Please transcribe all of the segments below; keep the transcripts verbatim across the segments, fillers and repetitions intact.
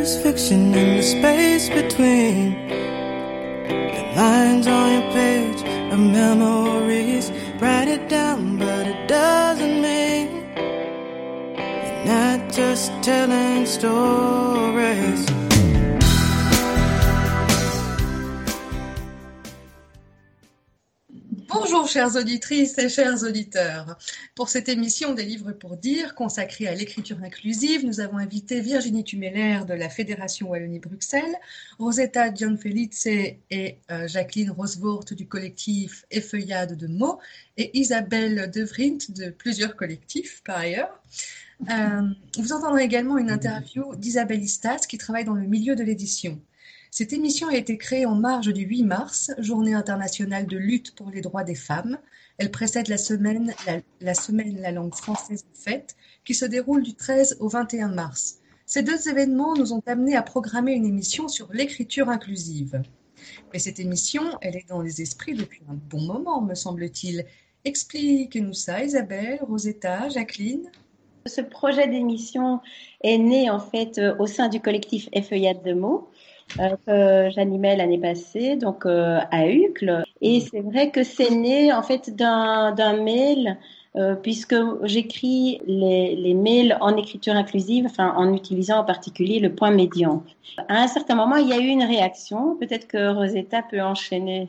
There's fiction in the space between the lines on your page of memories. Write it down, but it doesn't mean you're not just telling stories. Bonjour chères auditrices et chers auditeurs. Pour cette émission des livres pour dire consacrée à l'écriture inclusive, nous avons invité Virginie Tumeler de la Fédération Wallonie-Bruxelles, Rosetta Gianfelice et euh, Jacqueline Rosvoort du collectif Effeuillade de mots et Isabelle De Vrint de plusieurs collectifs par ailleurs. Euh, vous entendrez également une interview d'Isabelle Istas qui travaille dans le milieu de l'édition. Cette émission a été créée en marge du huit mars, Journée internationale de lutte pour les droits des femmes. Elle précède la semaine la, la semaine La langue française en fête, qui se déroule du treize au vingt et un mars. Ces deux événements nous ont amenés à programmer une émission sur l'écriture inclusive. Mais cette émission, elle est dans les esprits depuis un bon moment, me semble-t-il. Expliquez-nous ça, Isabelle, Rosetta, Jacqueline. Ce projet d'émission est né en fait au sein du collectif Effeuillade de mots, Euh, que j'animais l'année passée, donc euh, à Uccle. Et c'est vrai que c'est né en fait d'un, d'un mail, euh, puisque j'écris les, les mails en écriture inclusive, enfin en utilisant en particulier le point médian. À un certain moment, il y a eu une réaction. Peut-être que Rosetta peut enchaîner.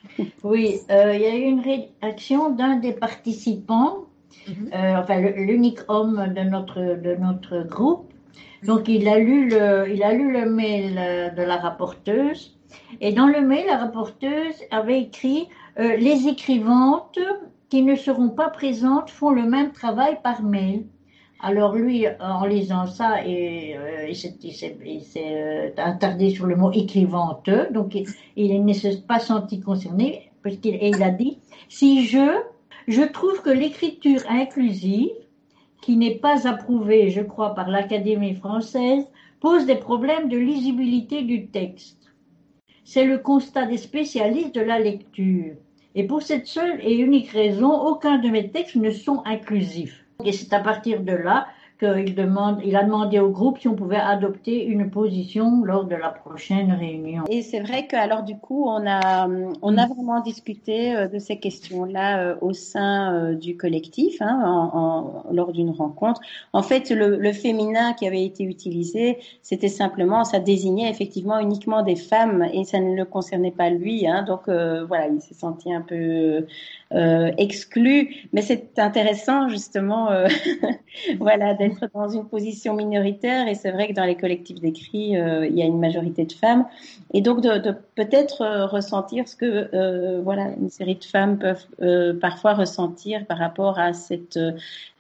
Oui, euh, il y a eu une réaction d'un des participants, mm-hmm. euh, enfin le, l'unique homme de notre de notre groupe. Donc il a lu le, il a lu le mail de la rapporteuse et dans le mail la rapporteuse avait écrit euh, les écrivantes qui ne seront pas présentes font le même travail par mail. Alors lui en lisant ça et euh, il s'est, il s'est, il s'est euh, attardé sur le mot écrivante, donc il, il ne s'est pas senti concerné parce qu'il et il a dit si je je trouve que l'écriture inclusive qui n'est pas approuvé, je crois, par l'Académie française, pose des problèmes de lisibilité du texte. C'est le constat des spécialistes de la lecture. Et pour cette seule et unique raison, aucun de mes textes ne sont inclusifs. Et c'est à partir de là qu'il demande, il a demandé au groupe si on pouvait adopter une position lors de la prochaine réunion. Et c'est vrai que alors du coup on a on a vraiment discuté de ces questions-là au sein du collectif hein, en, en, lors d'une rencontre. En fait, le, le féminin qui avait été utilisé, c'était simplement, ça désignait effectivement uniquement des femmes et ça ne le concernait pas lui. Hein, donc euh, voilà, il s'est senti un peu euh, exclu. Mais c'est intéressant justement, euh, voilà. d'être dans une position minoritaire et c'est vrai que dans les collectifs d'écrit euh, il y a une majorité de femmes et donc de, de peut-être euh, ressentir ce que euh, voilà une série de femmes peuvent euh, parfois ressentir par rapport à cette euh,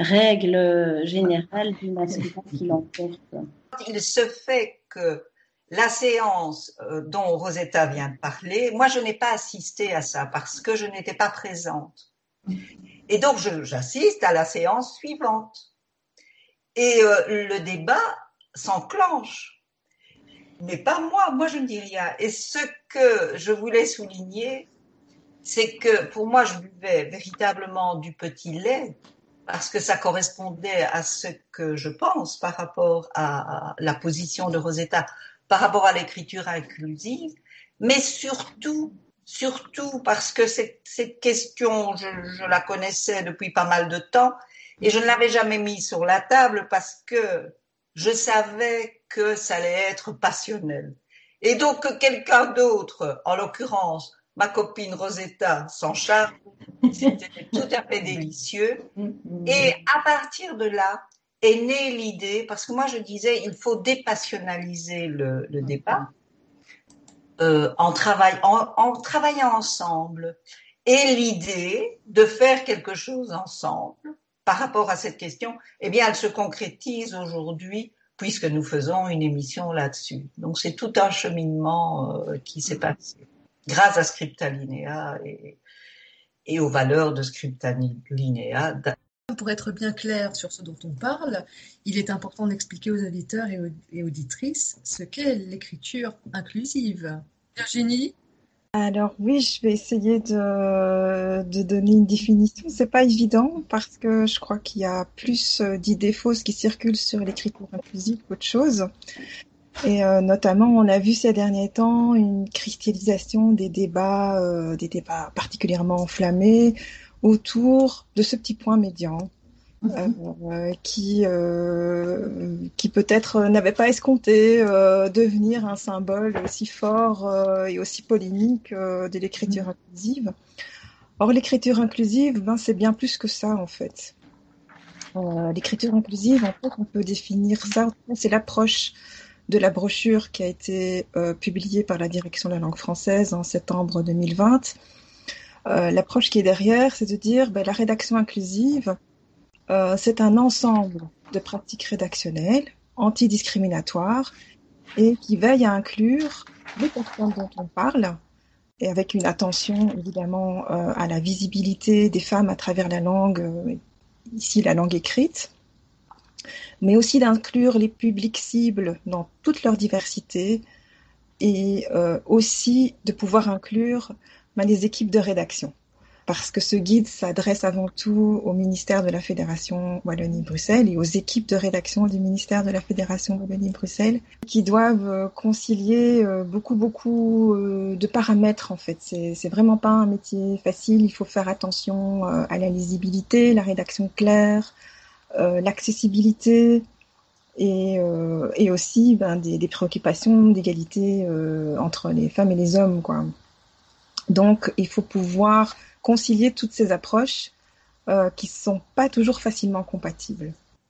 règle générale du masculin qui l'emporte. Il se fait que la séance euh, dont Rosetta vient de parler, moi je n'ai pas assisté à ça parce que je n'étais pas présente et donc je, j'assiste à la séance suivante. Et euh, le débat s'enclenche. Mais pas moi, moi je ne dis rien. Et ce que je voulais souligner, c'est que pour moi je buvais véritablement du petit lait parce que ça correspondait à ce que je pense par rapport à la position de Rosetta, par rapport à l'écriture inclusive, mais surtout, surtout parce que cette, cette question, je, je la connaissais depuis pas mal de temps, et je ne l'avais jamais mis sur la table parce que je savais que ça allait être passionnel. Et donc que quelqu'un d'autre, en l'occurrence ma copine Rosetta, s'en charge, c'était tout à fait délicieux. Et à partir de là est née l'idée, parce que moi je disais il faut dépassionnaliser le, le débat euh, en, travail, en, en travaillant ensemble. Et l'idée de faire quelque chose ensemble par rapport à cette question, eh bien, elle se concrétise aujourd'hui puisque nous faisons une émission là-dessus. Donc, c'est tout un cheminement euh, qui s'est passé grâce à Scriptalinea et, et aux valeurs de Scriptalinea. Pour être bien clair sur ce dont on parle, il est important d'expliquer aux auditeurs et auditrices ce qu'est l'écriture inclusive. Virginie ? Alors oui, je vais essayer de, de donner une définition. C'est pas évident parce que je crois qu'il y a plus d'idées fausses qui circulent sur l'écriture inclusive qu'autre chose. Et euh, notamment, on a vu ces derniers temps une cristallisation des débats, euh, des débats particulièrement enflammés autour de ce petit point médian. Euh, qui, euh, qui peut-être n'avait pas escompté euh, devenir un symbole aussi fort euh, et aussi polémique euh, de l'écriture inclusive. Or, l'écriture inclusive, ben, c'est bien plus que ça, en fait. Euh, l'écriture inclusive, en fait, on peut définir ça, c'est l'approche de la brochure qui a été euh, publiée par la Direction de la langue française en septembre deux mille vingt. Euh, l'approche qui est derrière, c'est de dire ben, la rédaction inclusive, Euh, c'est un ensemble de pratiques rédactionnelles antidiscriminatoires et qui veille à inclure les personnes dont on parle, et avec une attention évidemment euh, à la visibilité des femmes à travers la langue, euh, ici la langue écrite, mais aussi d'inclure les publics cibles dans toute leur diversité et euh, aussi de pouvoir inclure ben, les équipes de rédaction. Parce que ce guide s'adresse avant tout au ministère de la Fédération Wallonie-Bruxelles et aux équipes de rédaction du ministère de la Fédération Wallonie-Bruxelles qui doivent concilier beaucoup, beaucoup de paramètres en fait. C'est, c'est vraiment pas un métier facile, il faut faire attention à la lisibilité, la rédaction claire, euh, l'accessibilité et, euh, et aussi ben, des, des préoccupations d'égalité euh, entre les femmes et les hommes, quoi. Donc il faut pouvoir concilier toutes ces approches euh, qui ne sont pas toujours facilement compatibles.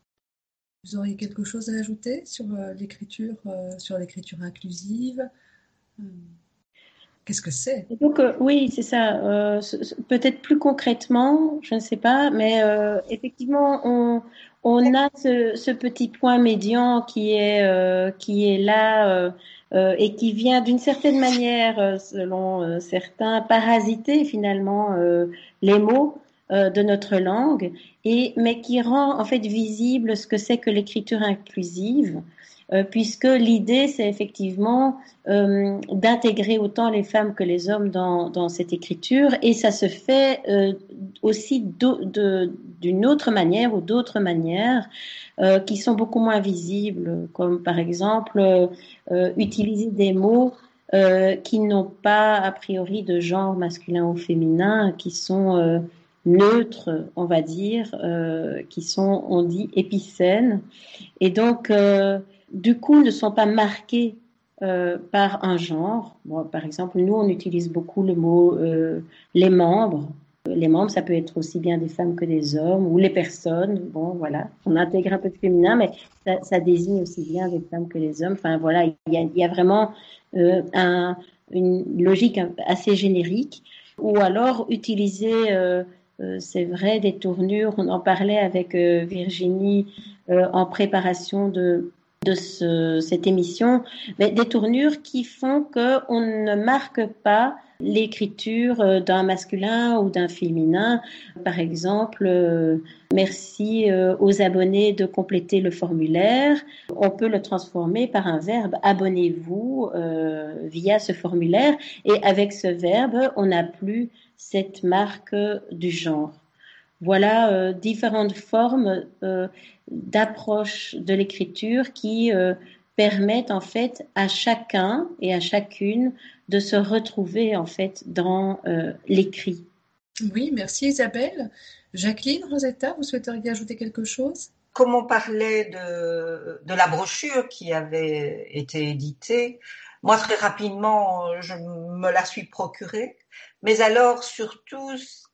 Vous auriez quelque chose à ajouter sur euh, l'écriture, euh, sur l'écriture inclusive euh, Qu'est-ce que c'est? Donc euh, oui, c'est ça. Euh, c- c- peut-être plus concrètement, je ne sais pas, mais euh, effectivement, on, on a ce, ce petit point médian qui est euh, qui est là euh, euh, et qui vient d'une certaine manière, euh, selon euh, certains, parasiter finalement euh, les mots euh, de notre langue, et mais qui rend en fait visible ce que c'est que l'écriture inclusive, euh, puisque l'idée c'est effectivement euh, d'intégrer autant les femmes que les hommes dans, dans cette écriture, et ça se fait euh, aussi de, de, d'une autre manière ou d'autres manières euh, qui sont beaucoup moins visibles, comme par exemple euh, utiliser des mots euh, qui n'ont pas a priori de genre masculin ou féminin, qui sont euh, neutres, on va dire, euh, qui sont, on dit, épicènes, et donc euh, du coup ne sont pas marqués euh, par un genre. Bon, par exemple, nous, on utilise beaucoup le mot euh, les membres. Les membres, ça peut être aussi bien des femmes que des hommes, ou les personnes. Bon, voilà, on intègre un peu de féminin, mais ça, ça désigne aussi bien des femmes que les hommes. Enfin, voilà, il y a, il y a vraiment euh, un, une logique assez générique. Ou alors utiliser, euh, euh, c'est vrai, des tournures. On en parlait avec euh, Virginie euh, en préparation de de ce, cette émission, mais des tournures qui font qu'on ne marque pas l'écriture d'un masculin ou d'un féminin. Par exemple, euh, merci euh, aux abonnés de compléter le formulaire. On peut le transformer par un verbe, abonnez-vous euh, via ce formulaire, et avec ce verbe, on n'a plus cette marque du genre. Voilà euh, différentes formes euh, d'approche de l'écriture qui euh, permettent en fait à chacun et à chacune de se retrouver en fait dans euh, l'écrit. Oui, merci Isabelle. Jacqueline, Rosetta, vous souhaiteriez ajouter quelque chose? Comme on parlait de, de la brochure qui avait été éditée, moi très rapidement je me la suis procurée, mais alors surtout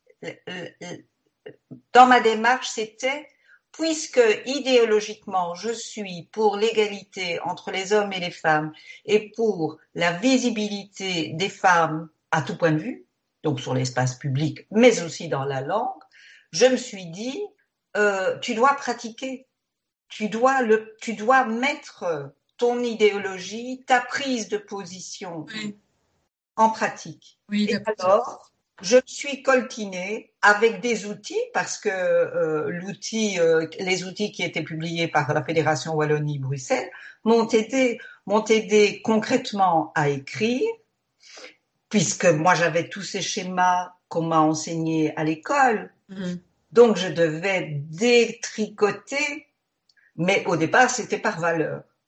dans ma démarche, c'était, puisque idéologiquement, je suis pour l'égalité entre les hommes et les femmes et pour la visibilité des femmes à tout point de vue, donc sur l'espace public, mais aussi dans la langue, je me suis dit, euh, tu dois pratiquer, tu dois, le, tu dois mettre ton idéologie, ta prise de position oui. en pratique. Oui, et alors, je me suis coltinée avec des outils parce que euh, l'outil, euh, les outils qui étaient publiés par la Fédération Wallonie-Bruxelles m'ont aidé, m'ont aidé concrètement à écrire, puisque moi j'avais tous ces schémas qu'on m'a enseignés à l'école, mmh. donc je devais détricoter, mais au départ c'était par valeur.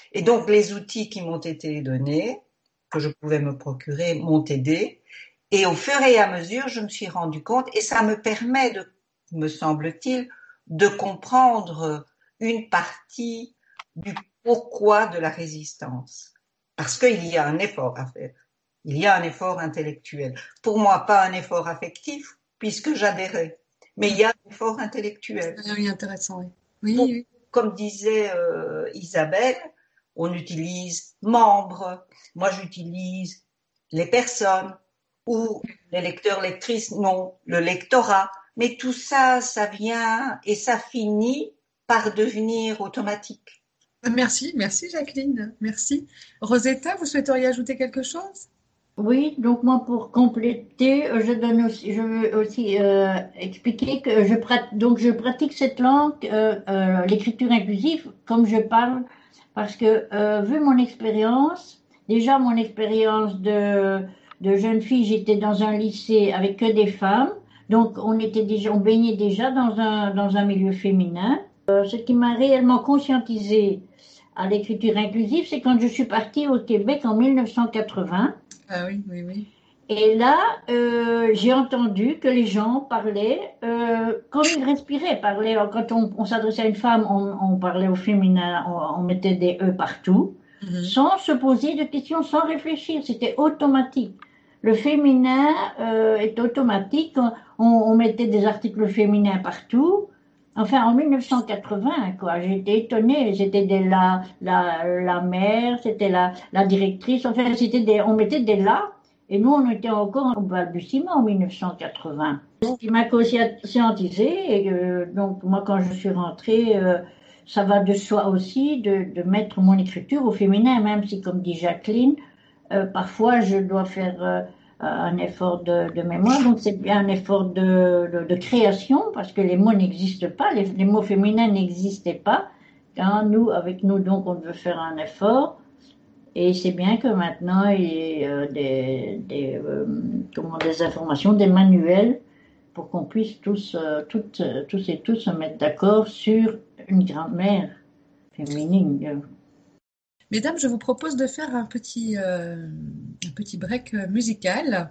Et donc, les outils qui m'ont été donnés, que je pouvais me procurer, m'ont aidé. Et au fur et à mesure, je me suis rendu compte, et ça me permet, de, me semble-t-il, de comprendre une partie du pourquoi de la résistance. Parce qu'il y a un effort à faire. Il y a un effort intellectuel. Pour moi, pas un effort affectif, puisque j'adhérais. Mais il y a un effort intellectuel. Oui, intéressant, oui. Oui, Pour, oui. Comme disait euh, Isabelle, on utilise membres. Moi, j'utilise les personnes ou les lecteurs, lectrices, non, le lectorat. Mais tout ça, ça vient et ça finit par devenir automatique. Merci, merci Jacqueline, merci. Rosetta, vous souhaiteriez ajouter quelque chose? Oui, donc moi pour compléter, je donne aussi, je veux aussi euh, expliquer que je pratique, donc je pratique cette langue, euh, euh, l'écriture inclusive, comme je parle, parce que euh, vu mon expérience, déjà mon expérience de de jeune fille, j'étais dans un lycée avec que des femmes, donc on était déjà, on baignait déjà dans un dans un milieu féminin. Euh, ce qui m'a réellement conscientisée à l'écriture inclusive, c'est quand je suis partie au Québec en mille neuf cent quatre-vingts. Ah oui, oui, oui. Et là, euh, j'ai entendu que les gens parlaient euh, comme ils respiraient. Parlaient, quand on, on s'adressait à une femme, on, on parlait au féminin, on, on mettait des E partout, mm-hmm. sans se poser de questions, sans réfléchir. C'était automatique. Le féminin euh, est automatique. On, on mettait des articles féminins partout. Enfin, en mille neuf cent quatre-vingts, quoi. J'étais étonnée. C'était des la, la, la mère, c'était la, la directrice. Enfin, c'était des, on mettait des la. Et nous, on était encore au balbutiement en mille neuf cent quatre-vingts. Ce qui m'a conscientisée, et euh, donc moi, quand je suis rentrée, euh, ça va de soi aussi de, de mettre mon écriture au féminin, même si, comme dit Jacqueline, euh, parfois je dois faire euh, un effort de, de mémoire. Donc c'est bien un effort de, de, de création, parce que les mots n'existent pas, les, les mots féminins n'existaient pas. Quand nous, avec nous, donc, on veut faire un effort. Et c'est bien que maintenant, il y ait euh, des, des, euh, comment, des informations, des manuels, pour qu'on puisse tous, euh, toutes, tous et tous se mettre d'accord sur une grammaire féminine. Mesdames, je vous propose de faire un petit, euh, un petit break musical.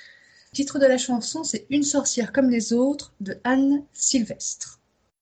Le titre de la chanson, c'est « Une sorcière comme les autres » de Anne Sylvestre.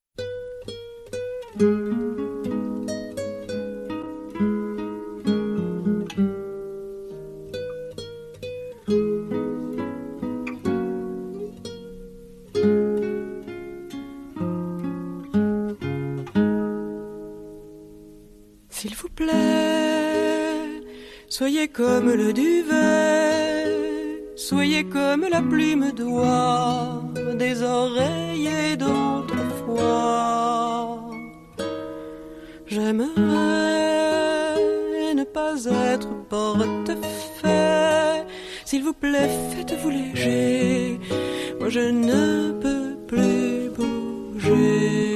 S'il vous plaît, soyez comme le duvet, soyez comme la plume d'oie des oreillers d'autrefois. J'aimerais ne pas être portefaix. S'il vous plaît, faites-vous léger, moi je ne peux plus bouger.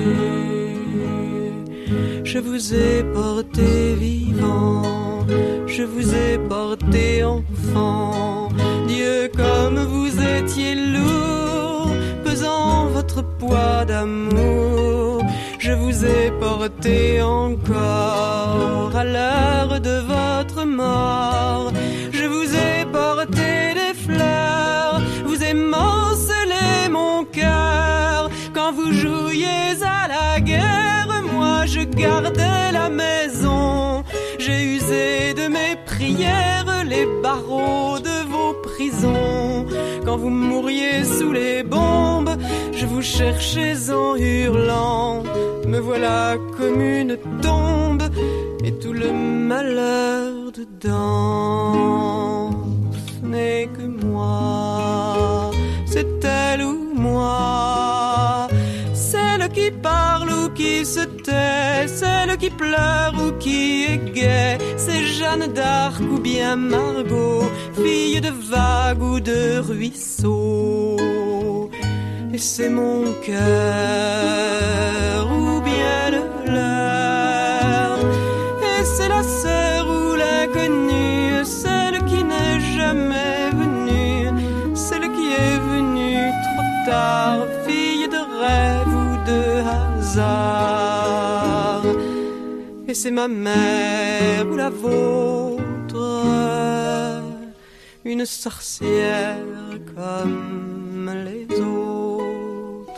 Je vous ai porté vivant, je vous ai porté enfant. Dieu, comme vous étiez lourd, pesant votre poids d'amour. Je vous ai porté encore à l'heure de votre mort. Je vous ai porté des fleurs, vous émancelez mon cœur. Quand vous jouiez à la guerre, moi je gardais la maison. J'ai usé de mes prières les barreaux de vos prisons. Quand vous mouriez sous les bombes, je vous cherchais en hurlant. Me voilà comme une tombe et tout le malheur dedans. Ce n'est que moi, c'est elle ou moi, celle qui parle ou qui se tait, celle qui pleure ou qui est gaie. C'est Jeanne d'Arc ou bien Margot, fille de vagues ou de ruisseaux. Et c'est mon cœur ou bien le leur, et c'est la sœur ou l'inconnue, celle qui n'est jamais venue, celle qui est venue trop tard, fille de rêve ou de hasard. Et et c'est ma mère ou la vôtre, une sorcière comme les autres.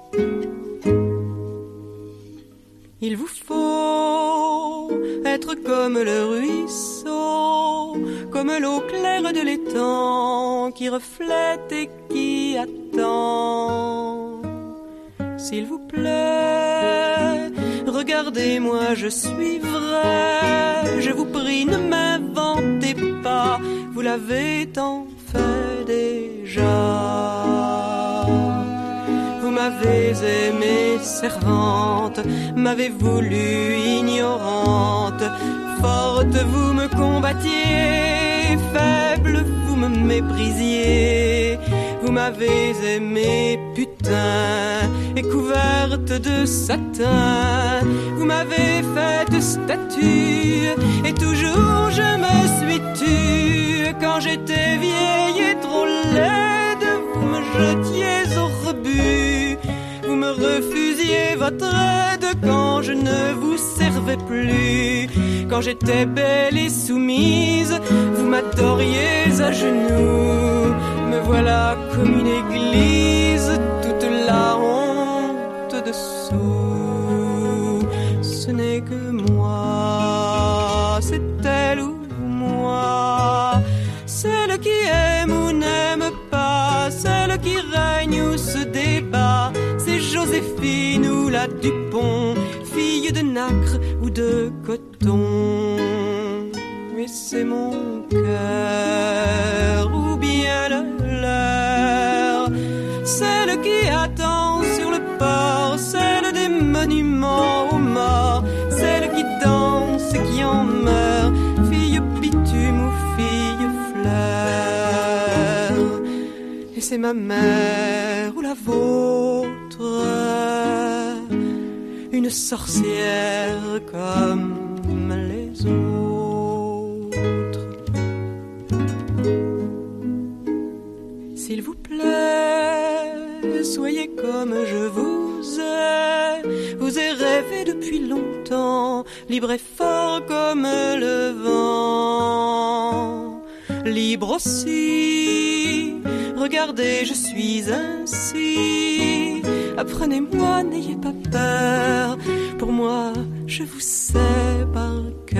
Il vous faut être comme le ruisseau, comme l'eau claire de l'étang qui reflète et qui attend. S'il vous plaît, regardez-moi, je suis vrai. Je vous prie, ne m'inventez pas, vous l'avez tant fait déjà. Vous m'avez aimée servante, m'avez voulu ignorante. Forte, vous me combattiez, faible, vous me méprisiez. Vous m'avez aimée putain et couverte de satin. Vous m'avez faite statue et toujours je me suis tue. Quand j'étais vieille et trop laide, vous me jetiez au rebut. Vous me refusiez votre aide quand je ne vous servais plus. Quand j'étais belle et soumise, vous m'adoriez à genoux. Me voilà comme une église, toute la honte dessous. Ce n'est que moi, c'est elle ou moi, celle qui aime ou n'aime pas, celle qui règne ou se débat. C'est Joséphine ou la Dupont, fille de nacre ou de coton. Mais c'est mon cœur ou bien le leur, celle qui attend sur le port, celle des monuments aux morts, celle qui danse et qui en meurt, fille bitume ou fille fleur. Et c'est ma mère ou la vôtre, une sorcière comme les autres. S'il vous plaît, soyez comme je vous ai. Vous ai rêvé depuis longtemps, libre et fort comme le vent. Libre aussi, regardez, je suis ainsi. Apprenez-moi, n'ayez pas peur. Pour moi, je vous sais par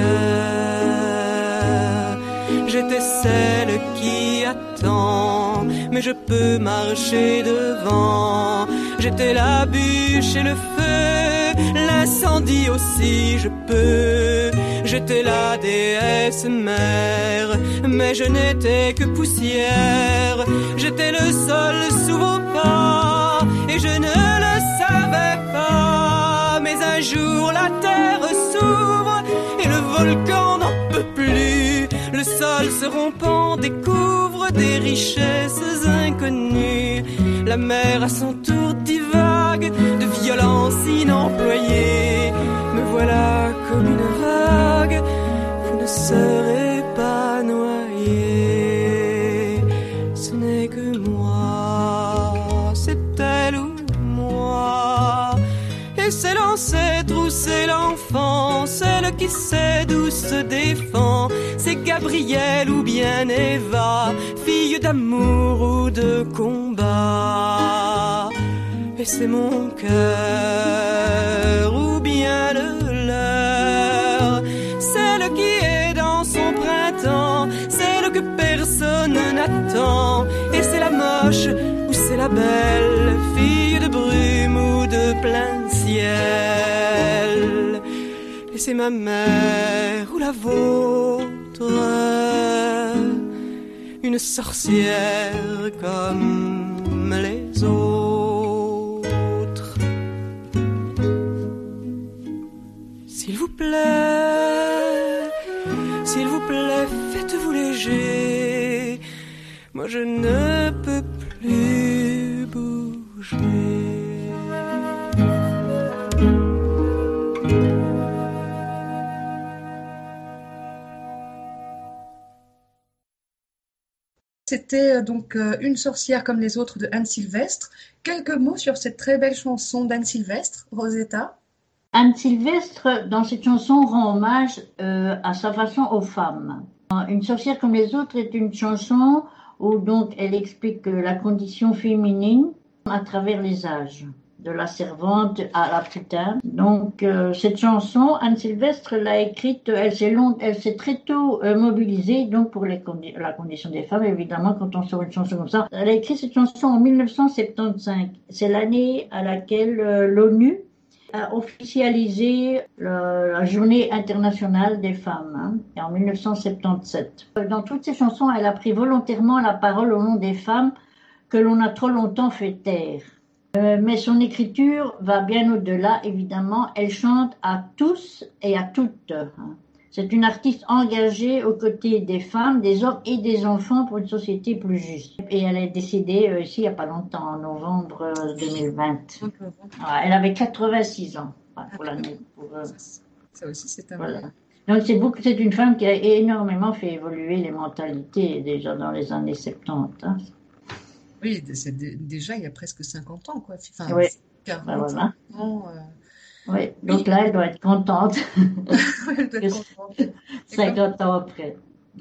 cœur. J'étais celle qui attend, mais je peux marcher devant. J'étais la bûche et le feu, l'incendie aussi je peux. J'étais la déesse mère, mais je n'étais que poussière. J'étais le sol sous vos pas, et je ne le savais pas. Mais un jour la terre s'ouvre, et le volcan n'en peut plus. Le sol se rompant découvre des richesses inconnues. La mer à son tour divague de violence inemployée. Me voilà comme une vague, vous ne serez pas noyé. Ce n'est que moi, c'est elle ou moi. Et c'est l'ancêtre ou c'est l'enfant, celle qui sait d'où se défend. C'est Gabrielle ou bien Eva, fille d'amour ou de combat. Et c'est mon cœur ou bien le leur, celle qui est dans son printemps, celle que personne n'attend. Et c'est la moche ou c'est la belle, fille de brume ou de plein ciel. Et c'est ma mère ou la vôtre, une sorcière comme les autres. S'il vous plaît, s'il vous plaît, faites-vous léger. Moi je ne peux plus bouger. C'était donc Une sorcière comme les autres de Anne Sylvestre. Quelques mots sur cette très belle chanson d'Anne Sylvestre, Rosetta? Anne Sylvestre, dans cette chanson, rend hommage euh, à sa façon aux femmes. Une sorcière comme les autres est une chanson où donc elle explique la condition féminine à travers les âges, de la servante à la putain. Donc euh, cette chanson, Anne Sylvestre l'a écrite, elle s'est long, elle s'est très tôt euh, mobilisée donc pour les condi- la condition des femmes. Évidemment, quand on sort une chanson comme ça, elle a écrit cette chanson en mille neuf cent soixante-quinze. C'est l'année à laquelle euh, l'ONU a officialisé le, la journée internationale des femmes, hein, en mille neuf cent soixante-dix-sept. Dans toutes ses chansons, elle a pris volontairement la parole au nom des femmes que l'on a trop longtemps fait taire. Euh, mais son écriture va bien au-delà, évidemment. Elle chante à tous et à toutes. Hein. C'est une artiste engagée aux côtés des femmes, des hommes et des enfants pour une société plus juste. Et elle est décédée euh, ici il n'y a pas longtemps, en novembre euh, deux mille vingt. Ouais, elle avait quatre-vingt-six ans pour l'année. Pour, euh, ça aussi, c'est un voilà. Donc c'est, beaucoup, c'est une femme qui a énormément fait évoluer les mentalités déjà dans les années soixante-dix. Hein. Oui, c'est déjà il y a presque cinquante ans, quoi. Enfin, oui, quarante ben voilà. ans. Euh... Oui, donc oui. Là, elle doit être contente. Elle doit être contente. cinquante ans après.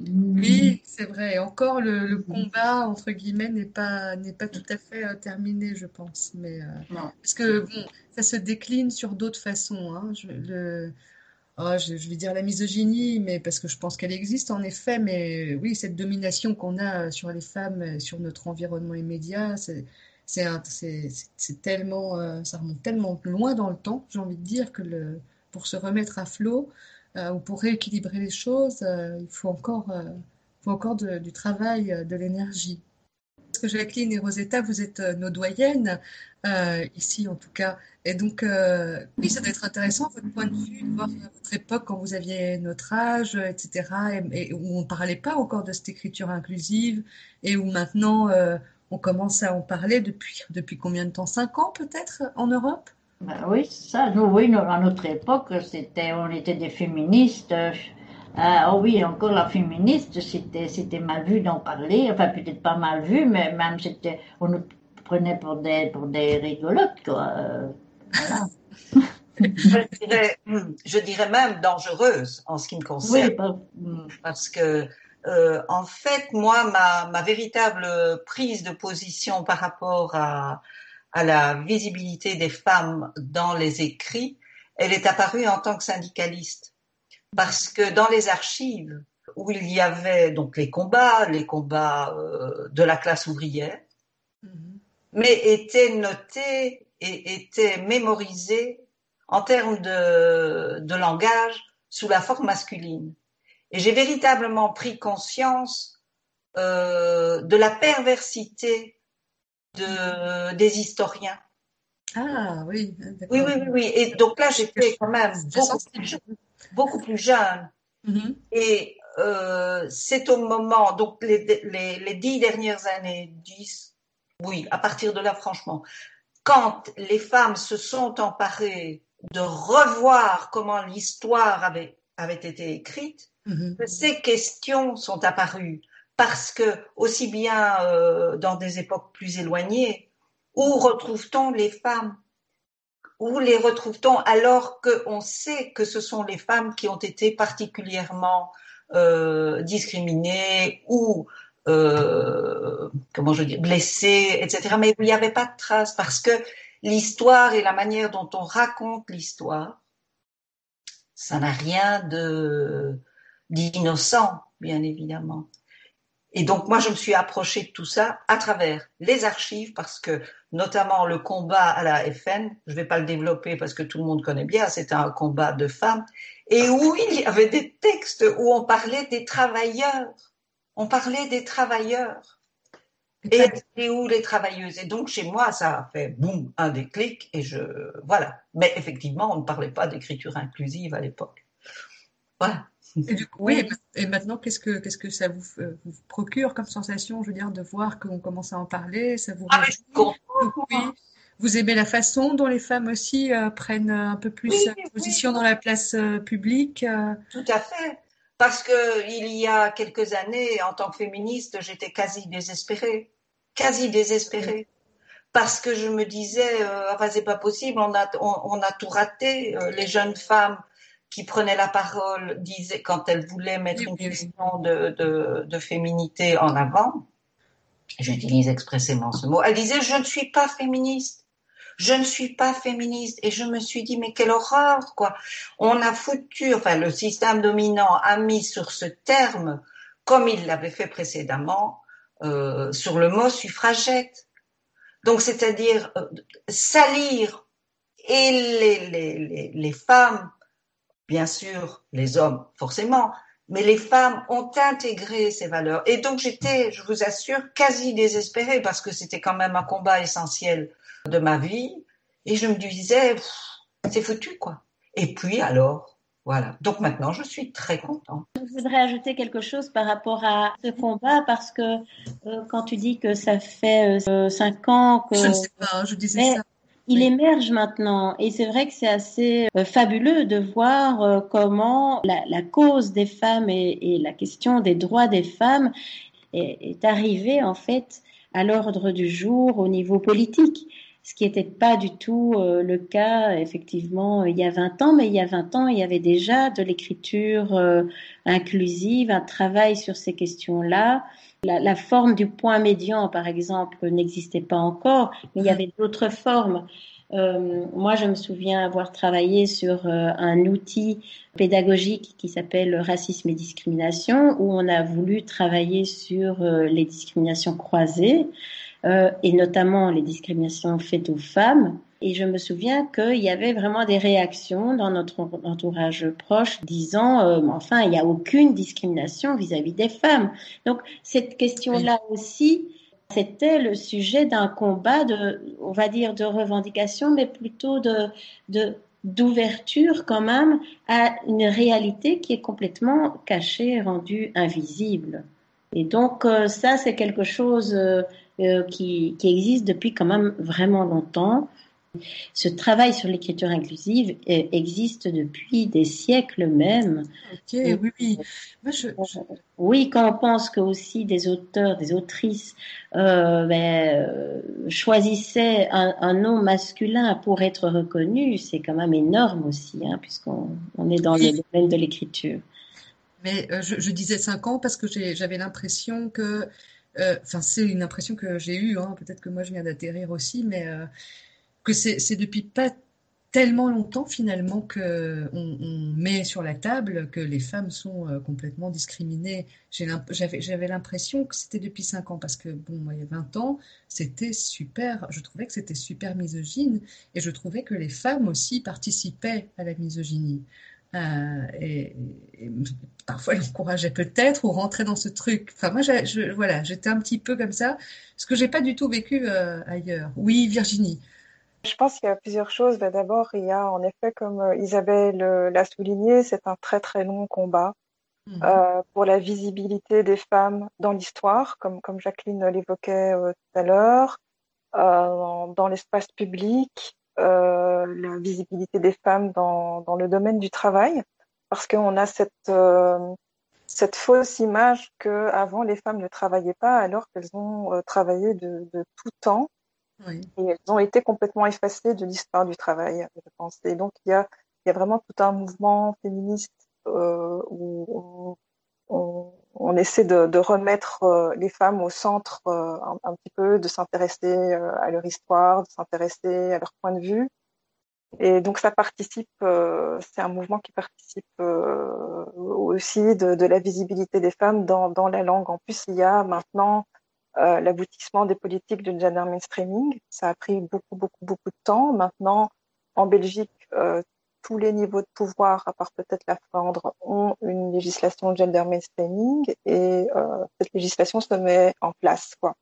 Oui, c'est vrai. Encore, le, le combat, entre guillemets, n'est pas, n'est pas tout à fait euh, terminé, je pense. Mais, euh, non. Parce que, bon, ça se décline sur d'autres façons. Hein. Je, le, oh, je, je vais dire la misogynie, mais parce que je pense qu'elle existe, en effet. Mais oui, cette domination qu'on a sur les femmes, sur notre environnement immédiat, c'est... C'est, un, c'est, c'est tellement, euh, ça remonte tellement loin dans le temps, j'ai envie de dire, que le, pour se remettre à flot euh, ou pour rééquilibrer les choses, euh, il faut encore, euh, faut encore de, du travail, euh, de l'énergie. Parce que Jacqueline et Rosetta, vous êtes euh, nos doyennes, euh, ici en tout cas. Et donc, euh, oui, ça doit être intéressant, votre point de vue, de voir à votre époque, quand vous aviez notre âge, et cetera, et, et où on ne parlait pas encore de cette écriture inclusive, et où maintenant... Euh, on commence à en parler depuis, depuis combien de temps? Cinq ans peut-être en Europe? Ben oui, c'est ça. Nous, oui, nous, à notre époque, c'était, on était des féministes. Euh, oh oui, encore la féministe, c'était, c'était mal vu d'en parler. Enfin, peut-être pas mal vu, mais même c'était, on nous prenait pour des, pour des rigolotes, quoi. Euh, voilà. je, dirais, je dirais même dangereuse en ce qui me concerne. Oui, pas... parce que Euh, en fait, moi, ma, ma véritable prise de position par rapport à, à la visibilité des femmes dans les écrits, elle est apparue en tant que syndicaliste. Parce que dans les archives, où il y avait donc les combats, les combats euh, de la classe ouvrière, mm-hmm. mais étaient notés et étaient mémorisés en termes de, de langage sous la forme masculine. Et j'ai véritablement pris conscience euh, de la perversité de, des historiens. Ah oui, oui, oui, oui, oui. Et donc là, j'étais quand même beaucoup plus jeune. Beaucoup plus jeune. Mm-hmm. Et euh, c'est au moment, donc les, les, les dix dernières années, dix, oui, à partir de là, franchement, quand les femmes se sont emparées de revoir comment l'histoire avait, avait été écrite, Mm-hmm. que ces questions sont apparues parce que aussi bien euh, dans des époques plus éloignées, où retrouve-t-on les femmes? Où les retrouve-t-on alors qu'on sait que ce sont les femmes qui ont été particulièrement euh, discriminées ou euh, comment je dis blessées, et cetera. Mais il n'y avait pas de traces parce que l'histoire et la manière dont on raconte l'histoire, ça n'a rien de d'innocent, bien évidemment. Et donc, moi, je me suis approchée de tout ça à travers les archives, parce que, notamment, le combat à la F N, je ne vais pas le développer parce que tout le monde connaît bien, c'était un combat de femmes, et où il y avait des textes où on parlait des travailleurs. On parlait des travailleurs. Et, et où les travailleuses. Et donc, chez moi, ça a fait, boum, un déclic, et je, voilà. Mais effectivement, on ne parlait pas d'écriture inclusive à l'époque. Voilà. Et du coup, oui, et maintenant, qu'est-ce que, qu'est-ce que ça vous, euh, vous procure comme sensation, je veux dire, de voir qu'on commence à en parler, ça vous ah, mais je suis contente. Oui. Vous aimez la façon dont les femmes aussi euh, prennent un peu plus oui, position oui. dans la place euh, publique euh... Tout à fait. Parce que il y a quelques années, en tant que féministe, j'étais quasi désespérée. Quasi désespérée. parce que je me disais, euh, enfin c'est pas possible, on a on, on a tout raté. Euh, les jeunes femmes qui prenaient la parole disaient quand elles voulaient mettre Oui, une oui, oui. question de, de, de féminité en avant, j'utilise expressément ce mot, elles disaient je ne suis pas féministe, je ne suis pas féministe, et je me suis dit mais quelle horreur quoi. On a foutu, enfin le système dominant a mis sur ce terme, comme il l'avait fait précédemment, euh, sur le mot suffragette. Donc, c'est-à-dire euh, salir et les, les, les, les femmes, bien sûr, les hommes forcément, mais les femmes ont intégré ces valeurs. Et donc, j'étais, je vous assure, quasi désespérée parce que c'était quand même un combat essentiel de ma vie. Et je me disais, pff, c'est foutu, quoi. Et puis, alors, voilà. Donc, maintenant, je suis très contente. Je voudrais ajouter quelque chose par rapport à ce combat parce que euh, quand tu dis que ça fait euh, cinq ans que... Je ne sais pas, je disais Mais ça. il Oui. émerge maintenant et c'est vrai que c'est assez euh, fabuleux de voir euh, comment la, la cause des femmes et, et la question des droits des femmes est, est arrivée en fait à l'ordre du jour au niveau politique. Ce qui n'était pas du tout euh, le cas, effectivement, il y a vingt ans, mais il y a vingt ans, il y avait déjà de l'écriture euh, inclusive, un travail sur ces questions-là. La, la forme du point médian, par exemple, n'existait pas encore, mais il y avait d'autres formes. Euh, moi, je me souviens avoir travaillé sur euh, un outil pédagogique qui s'appelle Racisme et discrimination, où on a voulu travailler sur euh, les discriminations croisées. Euh, et notamment les discriminations faites aux femmes. Et je me souviens qu'il y avait vraiment des réactions dans notre entourage proche disant euh, enfin, il n'y a aucune discrimination vis-à-vis des femmes. Donc, cette question-là aussi, c'était le sujet d'un combat de, on va dire, de revendication, mais plutôt de, de, d'ouverture quand même à une réalité qui est complètement cachée, rendue invisible. Et donc, euh, ça, c'est quelque chose... Euh, Euh, qui, qui existe depuis quand même vraiment longtemps. Ce travail sur l'écriture inclusive euh, existe depuis des siècles même. Ok, Et, oui, oui. Moi, je, je... Oui, quand on pense que aussi des auteurs, des autrices euh, ben, euh, choisissaient un, un nom masculin pour être reconnu, c'est quand même énorme aussi, hein, puisqu'on on est dans oui. le domaine de l'écriture. Mais euh, je, je disais cinq ans parce que j'ai, j'avais l'impression que enfin euh, c'est une impression que j'ai eue, hein, peut-être que moi je viens d'atterrir aussi, mais euh, que c'est, c'est depuis pas tellement longtemps finalement que on, on met sur la table que les femmes sont euh, complètement discriminées. J'ai j'avais, j'avais l'impression que c'était depuis cinq ans parce que bon, moi, il y a vingt ans, c'était super, je trouvais que c'était super misogyne et je trouvais que les femmes aussi participaient à la misogynie. Euh, et, et parfois elle encourageait peut-être ou rentrait dans ce truc. Enfin moi, je, je, voilà, j'étais un petit peu comme ça, ce que j'ai pas du tout vécu euh, ailleurs. Oui, Virginie. Je pense qu'il y a plusieurs choses. D'abord, il y a en effet, comme Isabelle l'a souligné, c'est un très très long combat mmh. euh, pour la visibilité des femmes dans l'histoire, comme comme Jacqueline l'évoquait euh, tout à l'heure, euh, dans l'espace public. Euh, la visibilité des femmes dans, dans le domaine du travail, parce qu'on a cette, euh, cette fausse image que avant les femmes ne travaillaient pas alors qu'elles ont euh, travaillé de, de tout temps oui. et elles ont été complètement effacées de l'histoire du travail, je pense. Et donc il y a, il y a vraiment tout un mouvement féministe euh, où on, on, on essaie de, de remettre euh, les femmes au centre euh, un, un petit peu, de s'intéresser euh, à leur histoire, de s'intéresser à leur point de vue. Et donc ça participe, euh, c'est un mouvement qui participe euh, aussi de, de la visibilité des femmes dans, dans la langue. En plus, il y a maintenant euh, l'aboutissement des politiques de gender mainstreaming. Ça a pris beaucoup, beaucoup, beaucoup de temps. Maintenant, en Belgique, euh, tous les niveaux de pouvoir, à part peut-être la Flandre, ont une législation de gender mainstreaming et euh, cette législation se met en place, quoi.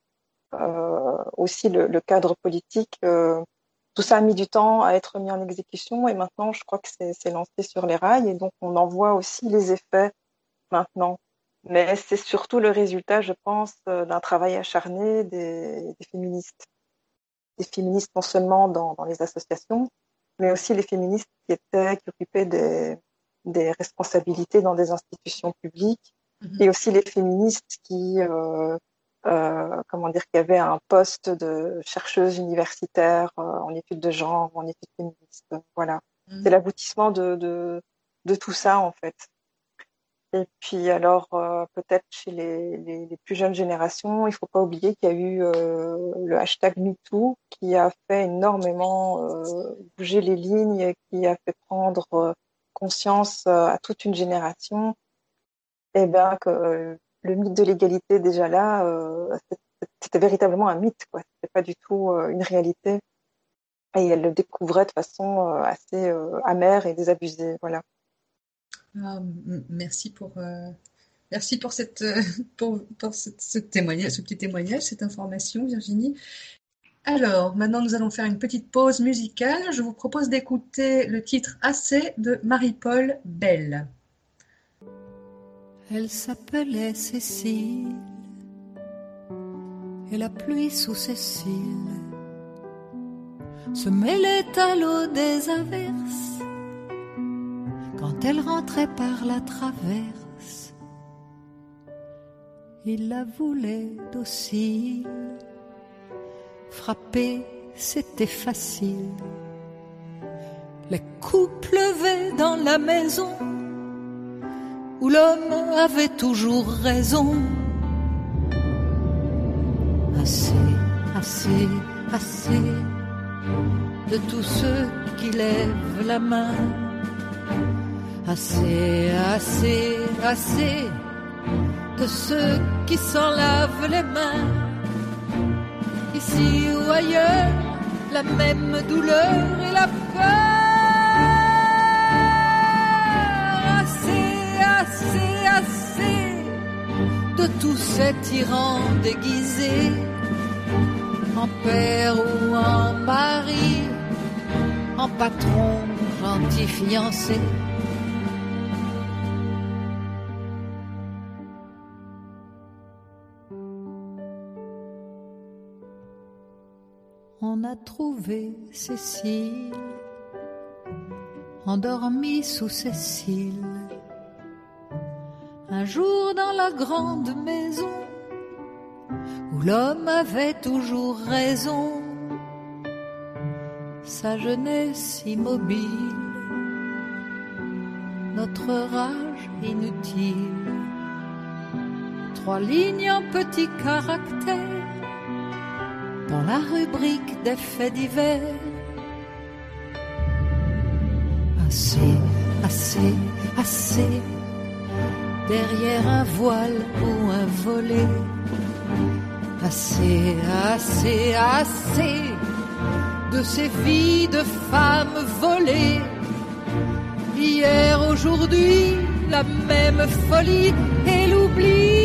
Euh, aussi le, le cadre politique, euh, tout ça a mis du temps à être mis en exécution et maintenant je crois que c'est, c'est lancé sur les rails et donc on en voit aussi les effets maintenant. Mais c'est surtout le résultat, je pense, d'un travail acharné des, des féministes. Des féministes non seulement dans, dans les associations, mais aussi les féministes qui étaient, qui occupaient des, des responsabilités dans des institutions publiques, mmh. et aussi les féministes qui, euh, euh, comment dire, qu'il y avait un poste de chercheuse universitaire euh, en études de genre, en études féministes. Voilà. Mmh. C'est l'aboutissement de, de, de tout ça, en fait. Et puis alors, euh, peut-être chez les, les, les plus jeunes générations, il ne faut pas oublier qu'il y a eu euh, le hashtag MeToo qui a fait énormément euh, bouger les lignes et qui a fait prendre euh, conscience euh, à toute une génération eh ben, que euh, le mythe de l'égalité, déjà là, euh, c'était véritablement un mythe, quoi. C'était pas du tout euh, une réalité. Et elle le découvrait de façon euh, assez euh, amère et désabusée, voilà. Ah, merci pour euh, merci pour cette pour, pour ce, ce témoignage, ce petit témoignage, cette information, Virginie. Alors, maintenant, nous allons faire une petite pause musicale. Je vous propose d'écouter le titre Assez de Marie-Paul Bell. Elle s'appelait Cécile, et la pluie sous ses cils se mêlait à l'eau des averses quand elle rentrait par la traverse. Il la voulait docile, frapper c'était facile. Les coups pleuvaient dans la maison où l'homme avait toujours raison. Assez, assez, assez de tous ceux qui lèvent la main. Assez, assez, assez de ceux qui s'en lavent les mains. Ici ou ailleurs, la même douleur et la peur. Assez, assez, assez de tous ces tyrans déguisés en père ou en mari, en patron gentil fiancé. On a trouvé Cécile endormie sous ses cils. Un jour dans la grande maison où l'homme avait toujours raison, sa jeunesse immobile, notre rage inutile, trois lignes en petits caractères dans la rubrique des faits divers. Assez, assez, assez, derrière un voile ou un volet. Assez, assez, assez de ces vies de femmes volées. Hier, aujourd'hui, la même folie et l'oubli.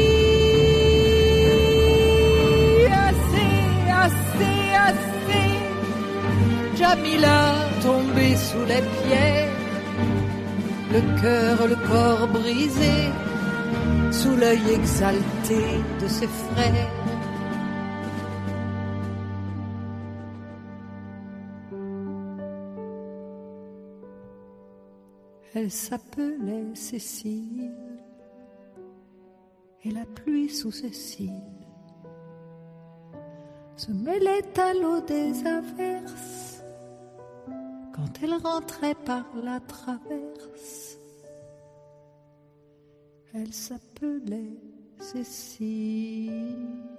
Assez, assez, Jamila tombée sous les pierres, le cœur, le corps brisé, sous l'œil exalté de ses frères. Elle s'appelait Cécile, et la pluie sous ses cils se mêlait à l'eau des averses quand elle rentrait par la traverse. Elle s'appelait Cécile.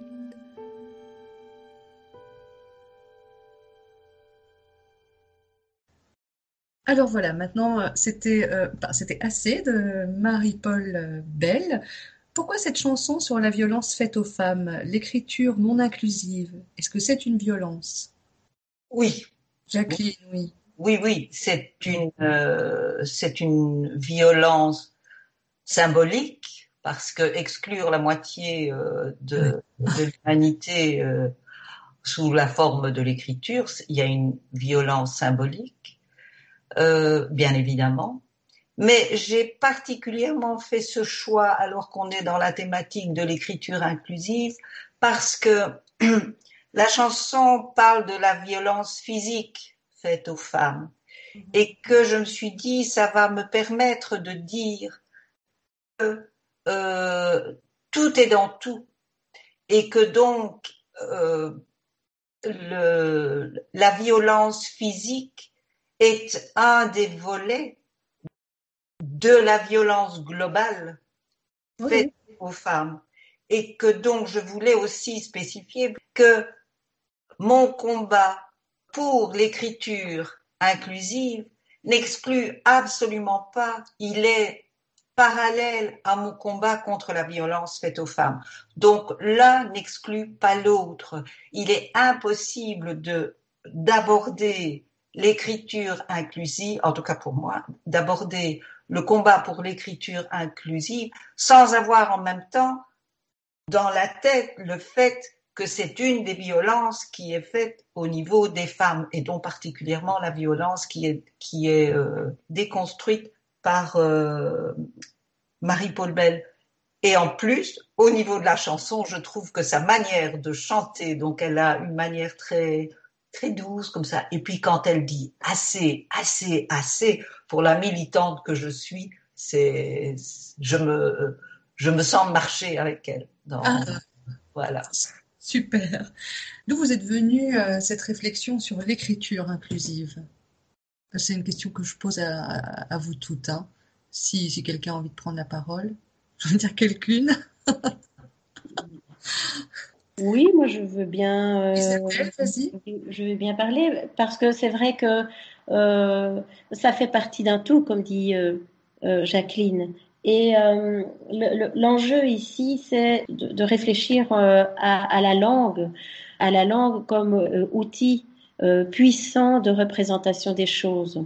Alors voilà, maintenant c'était euh, c'était assez de Marie-Paul Bell. Pourquoi cette chanson sur la violence faite aux femmes, l'écriture non inclusive? Est-ce que c'est une violence? Oui. Jacqueline, oui. Oui, oui, c'est une, euh, c'est une violence symbolique parce que exclure la moitié euh, de, de l'humanité euh, sous la forme de l'écriture, il y a une violence symbolique, euh, bien évidemment. Mais j'ai particulièrement fait ce choix alors qu'on est dans la thématique de l'écriture inclusive parce que la chanson parle de la violence physique faite aux femmes et que je me suis dit ça va me permettre de dire que euh, tout est dans tout et que donc euh, le, la violence physique est un des volets de la violence globale faite oui. aux femmes. Et que donc je voulais aussi spécifier que mon combat pour l'écriture inclusive n'exclut absolument pas, il est parallèle à mon combat contre la violence faite aux femmes. Donc l'un n'exclut pas l'autre. Il est impossible de, d'aborder l'écriture inclusive, en tout cas pour moi, d'aborder le combat pour l'écriture inclusive sans avoir en même temps dans la tête le fait que c'est une des violences qui est faite au niveau des femmes et dont particulièrement la violence qui est, qui est euh, déconstruite par euh, Marie-Paule Bell. Et en plus, au niveau de la chanson, je trouve que sa manière de chanter, donc elle a une manière très, très douce comme ça. Et puis quand elle dit assez, assez, assez, pour la militante que je suis, c'est, je me, je me sens marcher avec elle. Dans, ah, voilà. Super. D'où vous êtes venue euh, cette réflexion sur l'écriture inclusive? C'est une question que je pose à, à, à vous toutes. Hein. Si, si quelqu'un a envie de prendre la parole, je veux dire quelqu'une. Oui, moi je veux bien. Euh, Isabelle, vas-y. Je veux bien parler parce que c'est vrai que euh, ça fait partie d'un tout, comme dit euh, euh, Jacqueline. Et euh, le, l'enjeu ici, c'est de, de réfléchir euh, à, à la langue, à la langue comme euh, outil euh, puissant de représentation des choses.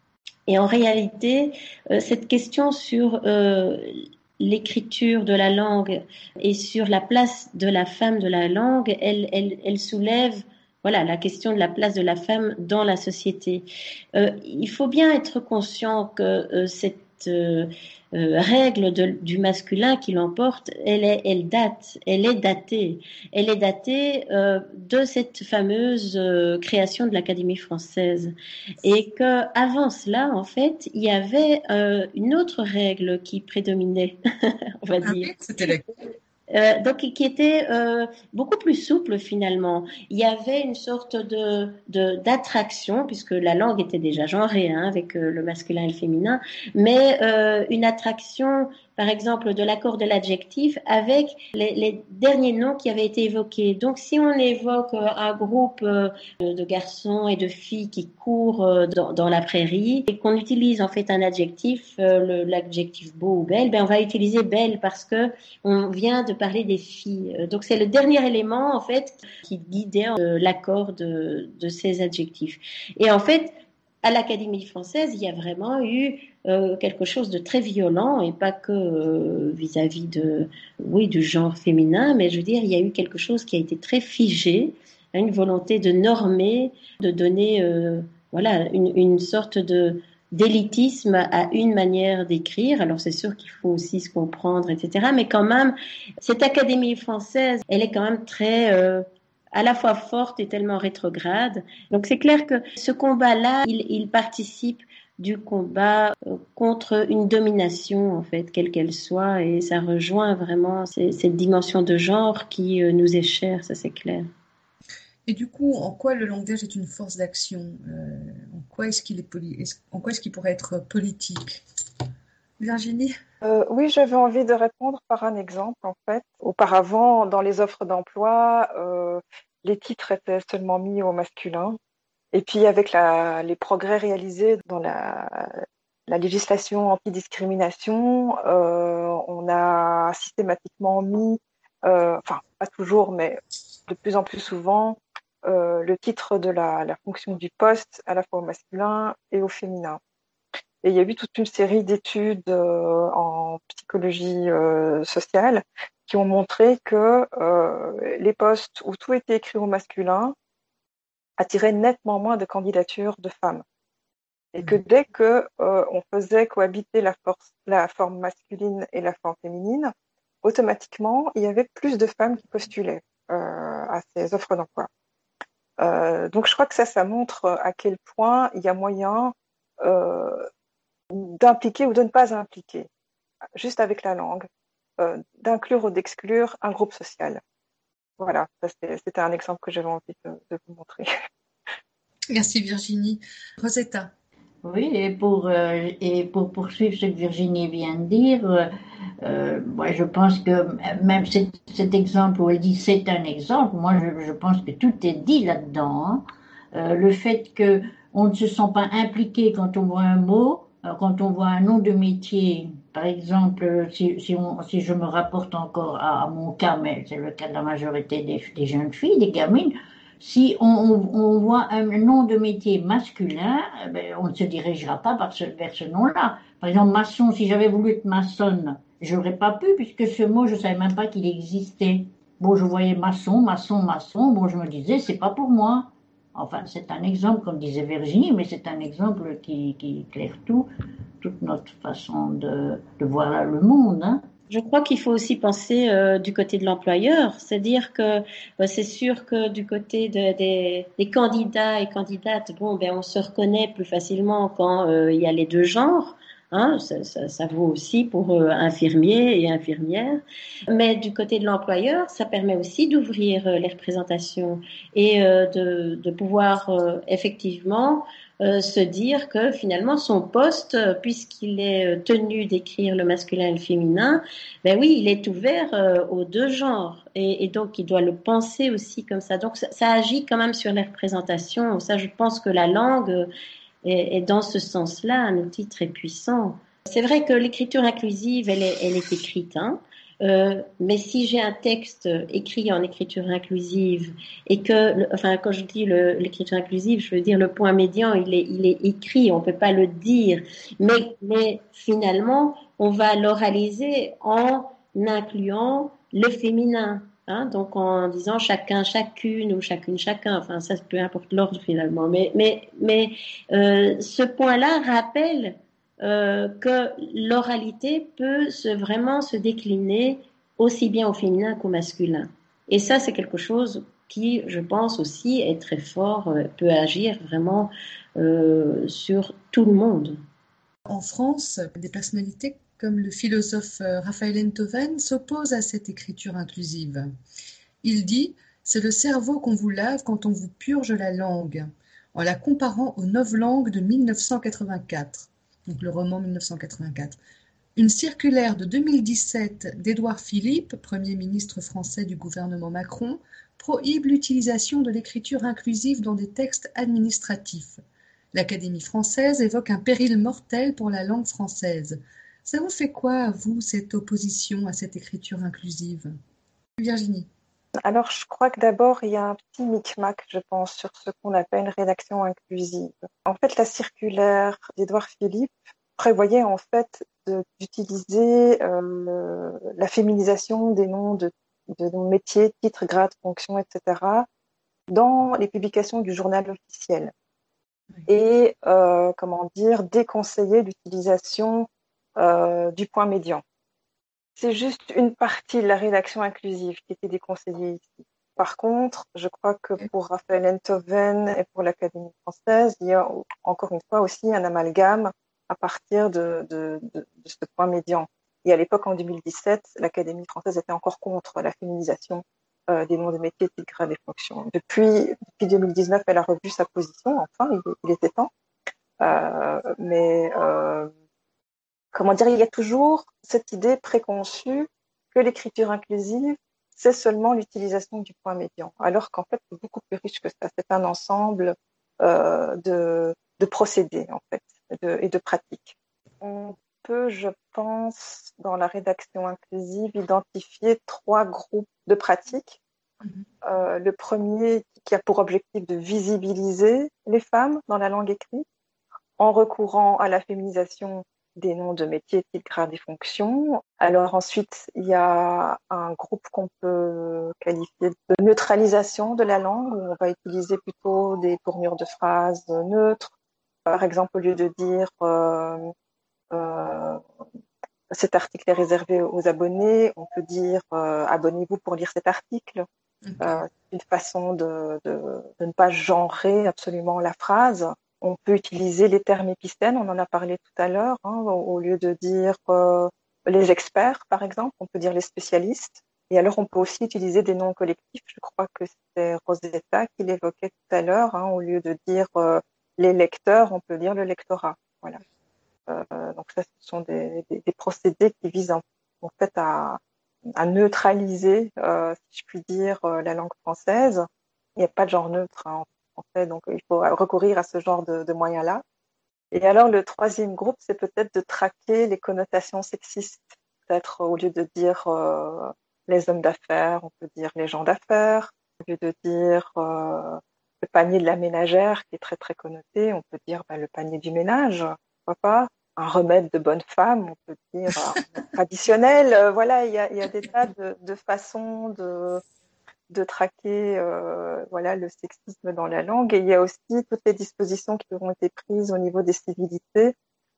Et en réalité, euh, cette question sur euh, l'écriture de la langue et sur la place de la femme de la langue, elle, elle, elle soulève voilà, la question de la place de la femme dans la société. Euh, il faut bien être conscient que euh, cette euh, euh, règle de, du masculin qui l'emporte, elle, est, elle date, elle est datée. Elle est datée euh, de cette fameuse euh, création de l'Académie française. Et qu'avant cela, en fait, il y avait euh, une autre règle qui prédominait, on va ah dire. Oui, c'était laquelle ? Euh, donc qui était euh, beaucoup plus souple finalement. Il y avait une sorte de, de d'attraction puisque la langue était déjà genrée hein, avec euh, le masculin et le féminin, mais euh, une attraction par exemple de l'accord de l'adjectif avec les, les derniers noms qui avaient été évoqués. Donc si on évoque euh, un groupe euh, de garçons et de filles qui courent euh, dans, dans la prairie et qu'on utilise en fait un adjectif, euh, le, l'adjectif beau ou belle, ben on va utiliser belle parce que on vient de parler des filles. Donc c'est le dernier élément en fait qui guidait euh, l'accord de, de ces adjectifs. Et en fait, à l'Académie française, il y a vraiment eu euh, quelque chose de très violent et pas que euh, vis-à-vis de, oui, du genre féminin, mais je veux dire, il y a eu quelque chose qui a été très figé, une volonté de normer, de donner, euh, voilà, une, une sorte de d'élitisme à une manière d'écrire. Alors c'est sûr qu'il faut aussi se comprendre, et cetera. Mais quand même, cette Académie française, elle est quand même très euh, à la fois forte et tellement rétrograde. Donc c'est clair que ce combat-là, il, il participe du combat euh, contre une domination, en fait, quelle qu'elle soit, et ça rejoint vraiment ces, cette dimension de genre qui euh, nous est chère, ça c'est clair. Et du coup, en quoi le langage est une force d'action euh, En quoi est-ce qu'il est poli- est-ce, en quoi est-ce qu'il pourrait être politique Virginie euh, Oui, j'avais envie de répondre par un exemple. En fait, auparavant, dans les offres d'emploi, euh, les titres étaient seulement mis au masculin. Et puis, avec la, les progrès réalisés dans la, la législation antidiscrimination, euh, on a systématiquement mis, euh, enfin, pas toujours, mais de plus en plus souvent, Euh, le titre de la, la fonction du poste à la fois au masculin et au féminin. Et il y a eu toute une série d'études euh, en psychologie euh, sociale qui ont montré que euh, les postes où tout était écrit au masculin attiraient nettement moins de candidatures de femmes. Et que dès que euh, on faisait cohabiter la, force, la forme masculine et la forme féminine, automatiquement, il y avait plus de femmes qui postulaient euh, à ces offres d'emploi. Euh, donc je crois que ça, ça montre à quel point il y a moyen euh, d'impliquer ou de ne pas impliquer, juste avec la langue, euh, d'inclure ou d'exclure un groupe social. voilà, ça, c'était, c'était un exemple que j'avais envie de, de vous montrer. Merci Virginie. Rosetta. Oui, et pour, euh, et pour poursuivre ce que Virginie vient de dire, euh, euh, moi je pense que même cet, cet exemple où elle dit c'est un exemple, moi je, je pense que tout est dit là-dedans. Hein. Euh, le fait que on ne se sent pas impliqué quand on voit un mot, euh, quand on voit un nom de métier, par exemple, si, si, on, si je me rapporte encore à, à mon cas, mais c'est le cas de la majorité des, des jeunes filles, des gamines, si on, on, on voit un nom de métier masculin, eh ben, on ne se dirigera pas par ce, vers ce nom-là. Par exemple, maçon, si j'avais voulu être maçonne, j'aurais pas pu, puisque ce mot, je savais même pas qu'il existait. Bon, je voyais maçon, maçon, maçon, bon, je me disais, c'est pas pour moi. Enfin, c'est un exemple, comme disait Virginie, mais c'est un exemple qui, qui éclaire tout, toute notre façon de, de voir le monde, hein. Je crois qu'il faut aussi penser euh, du côté de l'employeur, c'est-à-dire que euh, c'est sûr que du côté de, des, des candidats et candidates, bon, ben on se reconnaît plus facilement quand euh, il y a les deux genres. Hein, ça, ça, ça vaut aussi pour euh, infirmiers et infirmières. Mais du côté de l'employeur, ça permet aussi d'ouvrir euh, les représentations et euh, de, de pouvoir euh, effectivement Euh, se dire que finalement son poste, euh, puisqu'il est euh, tenu d'écrire le masculin et le féminin, ben oui, il est ouvert euh, aux deux genres et, et donc il doit le penser aussi comme ça. Donc ça, ça agit quand même sur les représentations. Ça, je pense que la langue euh, est, est dans ce sens-là un outil très puissant. C'est vrai que l'écriture inclusive, elle est, elle est écrite, hein. Euh, mais si j'ai un texte écrit en écriture inclusive et que, le, enfin, quand je dis le, l'écriture inclusive, je veux dire le point médian, il est, il est écrit, on peut pas le dire, mais, mais finalement, on va l'oraliser en incluant le féminin, hein, donc en disant chacun, chacune ou chacune, chacun, enfin ça, peu importe l'ordre finalement, mais, mais, mais euh, ce point-là rappelle Euh, que l'oralité peut se, vraiment se décliner aussi bien au féminin qu'au masculin. Et ça, c'est quelque chose qui, je pense aussi, est très fort, euh, peut agir vraiment euh, sur tout le monde. En France, des personnalités comme le philosophe Raphaël Enthoven s'opposent à cette écriture inclusive. Il dit « C'est le cerveau qu'on vous lave quand on vous purge la langue », en la comparant aux novlangues de mille neuf cent quatre-vingt-quatre. Donc le roman mille neuf cent quatre-vingt-quatre. Une circulaire de deux mille dix-sept d'Édouard Philippe, Premier ministre français du gouvernement Macron, prohibe l'utilisation de l'écriture inclusive dans des textes administratifs. L'Académie française évoque un péril mortel pour la langue française. Ça vous fait quoi, à vous, cette opposition à cette écriture inclusive ? Virginie. Alors, je crois que d'abord, il y a un petit micmac, je pense, sur ce qu'on appelle une rédaction inclusive. En fait, la circulaire d'Édouard Philippe prévoyait en fait de, d'utiliser euh, la féminisation des noms de, de nos métiers, titres, grades, fonctions, et cetera dans les publications du journal officiel. Oui. Et, euh, comment dire, déconseiller l'utilisation euh, du point médian. C'est juste une partie de la rédaction inclusive qui était déconseillée ici. Par contre, je crois que pour Raphaël Enthoven et pour l'Académie française, il y a encore une fois aussi un amalgame à partir de, de, de, de ce point médian. Et à l'époque, en deux mille dix-sept, l'Académie française était encore contre la féminisation euh, des noms de métiers, titres, grades et fonctions. Depuis, depuis deux mille dix-neuf, elle a revu sa position. Enfin, il, il était temps. Euh, mais euh, comment dire, il y a toujours cette idée préconçue que l'écriture inclusive, c'est seulement l'utilisation du point médian, alors qu'en fait, c'est beaucoup plus riche que ça. C'est un ensemble euh, de, de procédés, en fait, de, et de pratiques. On peut, je pense, dans la rédaction inclusive, identifier trois groupes de pratiques. Mm-hmm. Euh, le premier qui a pour objectif de visibiliser les femmes dans la langue écrite, en recourant à la féminisation des noms de métiers, titres, grades et fonctions. Alors ensuite, il y a un groupe qu'on peut qualifier de neutralisation de la langue, où on va utiliser plutôt des tournures de phrases neutres. Par exemple, au lieu de dire euh, euh, cet article est réservé aux abonnés, on peut dire euh, abonnez-vous pour lire cet article. Okay. Euh, c'est une façon de, de, de ne pas genrer absolument la phrase. On peut utiliser les termes épistènes, on en a parlé tout à l'heure, hein, au, au lieu de dire euh, les experts, par exemple, on peut dire les spécialistes. Et alors, on peut aussi utiliser des noms collectifs. Je crois que c'est Rosetta qui l'évoquait tout à l'heure. Hein, au lieu de dire euh, les lecteurs, on peut dire le lectorat. Voilà. Euh, donc ça, ce sont des, des, des procédés qui visent en, en fait à, à neutraliser, euh, si je puis dire, euh, la langue française. Il n'y a pas de genre neutre hein, en français, donc il faut recourir à ce genre de, de moyens-là. Et alors, le troisième groupe, c'est peut-être de traquer les connotations sexistes. Peut-être au lieu de dire euh, les hommes d'affaires, on peut dire les gens d'affaires. Au lieu de dire euh, le panier de la ménagère, qui est très très connoté, on peut dire bah, le panier du ménage, pourquoi pas. Un remède de bonne femme, on peut dire un traditionnel. Euh, voilà, il y a, il y a des tas de, de façons de de traquer euh, voilà le sexisme dans la langue, et il y a aussi toutes les dispositions qui ont été prises au niveau des civilités.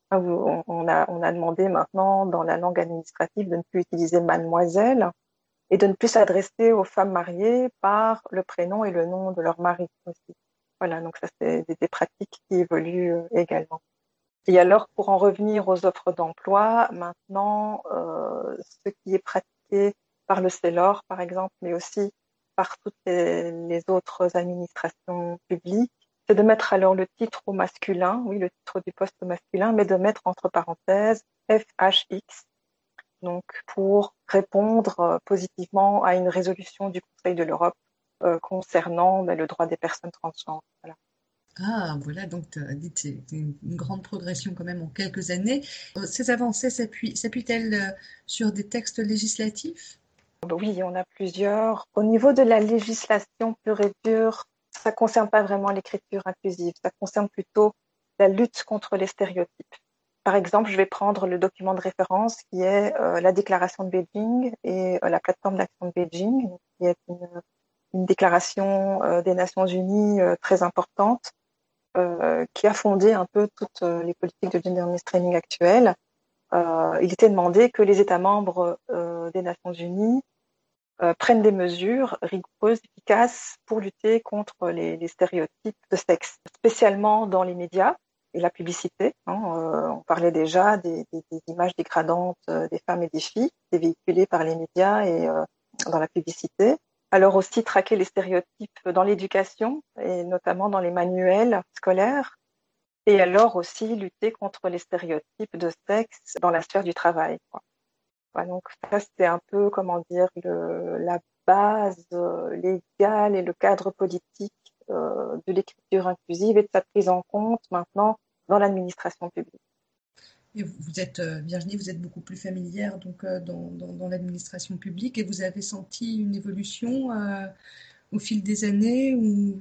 On, on a on a demandé maintenant dans la langue administrative de ne plus utiliser mademoiselle et de ne plus s'adresser aux femmes mariées par le prénom et le nom de leur mari aussi. Voilà, donc ça c'est des, des pratiques qui évoluent euh, également. Et alors pour en revenir aux offres d'emploi, maintenant euh, ce qui est pratiqué par le Célor par exemple, mais aussi par toutes les, les autres administrations publiques, c'est de mettre alors le titre au masculin, oui, le titre du poste au masculin, mais de mettre entre parenthèses F H X, donc pour répondre positivement à une résolution du Conseil de l'Europe euh, concernant ben, le droit des personnes transgenres. Voilà. Ah, voilà, donc tu as dit que c'est une, une grande progression quand même en quelques années. Ces avancées s'appuient, s'appuient-elles sur des textes législatifs ? Oui, on a plusieurs. Au niveau de la législation pure et dure, ça ne concerne pas vraiment l'écriture inclusive, ça concerne plutôt la lutte contre les stéréotypes. Par exemple, je vais prendre le document de référence qui est euh, la déclaration de Beijing et euh, la plateforme d'action de Beijing, qui est une, une déclaration euh, des Nations Unies euh, très importante, euh, qui a fondé un peu toutes euh, les politiques de gender mainstreaming actuelles. Euh, il était demandé que les États membres euh, des Nations Unies euh, prennent des mesures rigoureuses, efficaces pour lutter contre les, les stéréotypes de sexe, spécialement dans les médias et la publicité. Hein, euh, on parlait déjà des, des, des images dégradantes des femmes et des filles, des véhiculées par les médias et euh, dans la publicité. Alors aussi traquer les stéréotypes dans l'éducation et notamment dans les manuels scolaires. Et alors aussi lutter contre les stéréotypes de sexe dans la sphère du travail, quoi. Ouais, donc ça, c'est un peu, comment dire, le, la base euh, légale et le cadre politique euh, de l'écriture inclusive et de sa prise en compte maintenant dans l'administration publique. Et vous êtes, Virginie, vous êtes beaucoup plus familière donc, dans, dans, dans l'administration publique, et vous avez senti une évolution euh, au fil des années ou...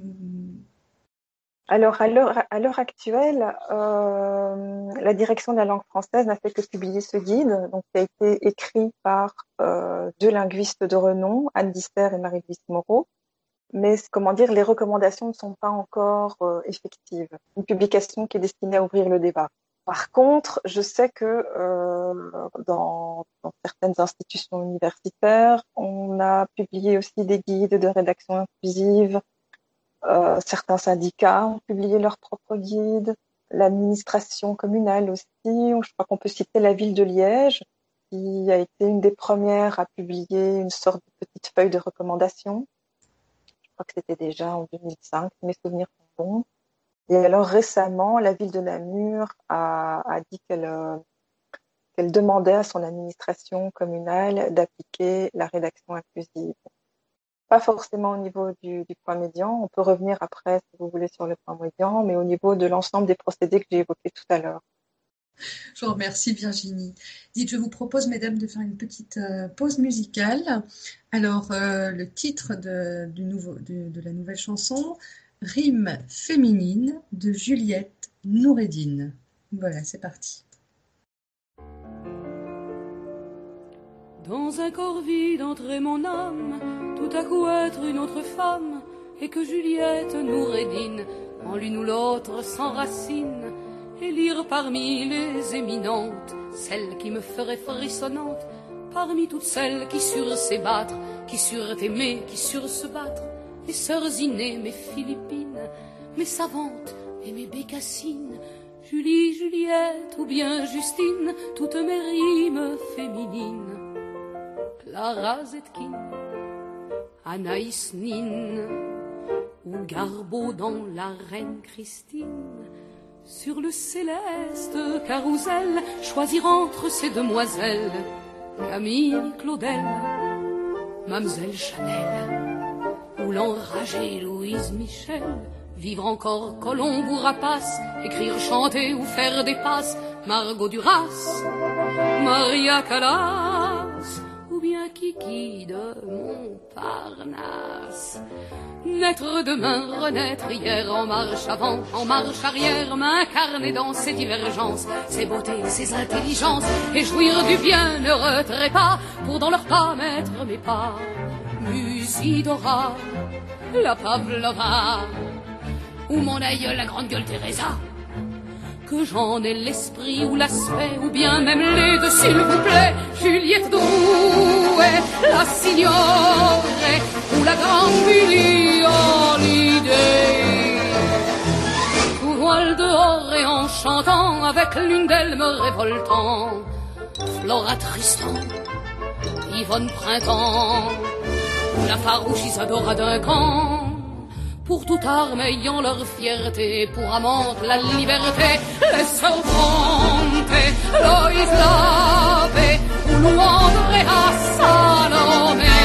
Alors, à l'heure, à l'heure actuelle, euh, la direction de la langue française n'a fait que publier ce guide, donc qui a été écrit par euh, deux linguistes de renom, Anne Disser et Marie-Louise Moreau. Mais, comment dire, les recommandations ne sont pas encore euh, effectives. Une publication qui est destinée à ouvrir le débat. Par contre, je sais que euh, dans, dans certaines institutions universitaires, on a publié aussi des guides de rédaction inclusive. Euh, certains syndicats ont publié leurs propres guides, l'administration communale aussi. Je crois qu'on peut citer la ville de Liège, qui a été une des premières à publier une sorte de petite feuille de recommandation. Je crois que c'était déjà en deux mille cinq, si mes souvenirs sont bons. Et alors récemment, la ville de Namur a, a dit qu'elle, euh, qu'elle demandait à son administration communale d'appliquer la rédaction inclusive. Pas forcément au niveau du, du point médian, on peut revenir après, si vous voulez, sur le point médian, mais au niveau de l'ensemble des procédés que j'ai évoqués tout à l'heure. Je vous remercie, Virginie. Dites, je vous propose, mesdames, de faire une petite euh, pause musicale. Alors, euh, le titre de, du nouveau, de, de la nouvelle chanson, Rime féminine de Juliette Noureddine. Voilà, c'est parti. Dans un corps vide entrait mon âme, tout à coup être une autre femme, et que Juliette Noureddine, en l'une ou l'autre s'enracine, et lire parmi les éminentes, celle qui me ferait frissonnante, parmi toutes celles qui surent s'ébattre, qui surent aimer, qui surent se battre, mes sœurs innées, mes Philippines, mes savantes et mes bécassines, Julie, Juliette ou bien Justine, toutes mes rimes féminines. Clara Zetkin, Anaïs Nin, ou Garbeau dans La Reine Christine. Sur le céleste carrousel, choisir entre ces demoiselles, Camille Claudel, Mamselle Chanel, ou l'enragée Louise Michel. Vivre encore Colombe ou Rapace, écrire, chanter ou faire des passes, Margot Duras, Maria Callas, ou bien Kiki de Montparnasse. Naître demain, renaître hier, en marche avant, en marche arrière, m'incarner dans ces divergences, ces beautés, ces intelligences, et jouir du bienheureux trépas, pour dans leurs pas mettre mes pas. Musidora, la Pavlova, ou mon aïeul, la grande gueule Teresa. Que j'en ai l'esprit ou l'aspect, ou bien même les deux, s'il vous plaît. Juliette Drouet, la Signorée, ou la grande Billie Holiday. Tout voile dehors et en chantant, avec l'une d'elles me révoltant, Flora Tristan, Yvonne Printemps, ou la farouche Isadora Duncan. Pour toute arme ayant leur fierté, pour amante la liberté, les sœurs Brontë, Loïs Labbé, ou Louandrea Salomé.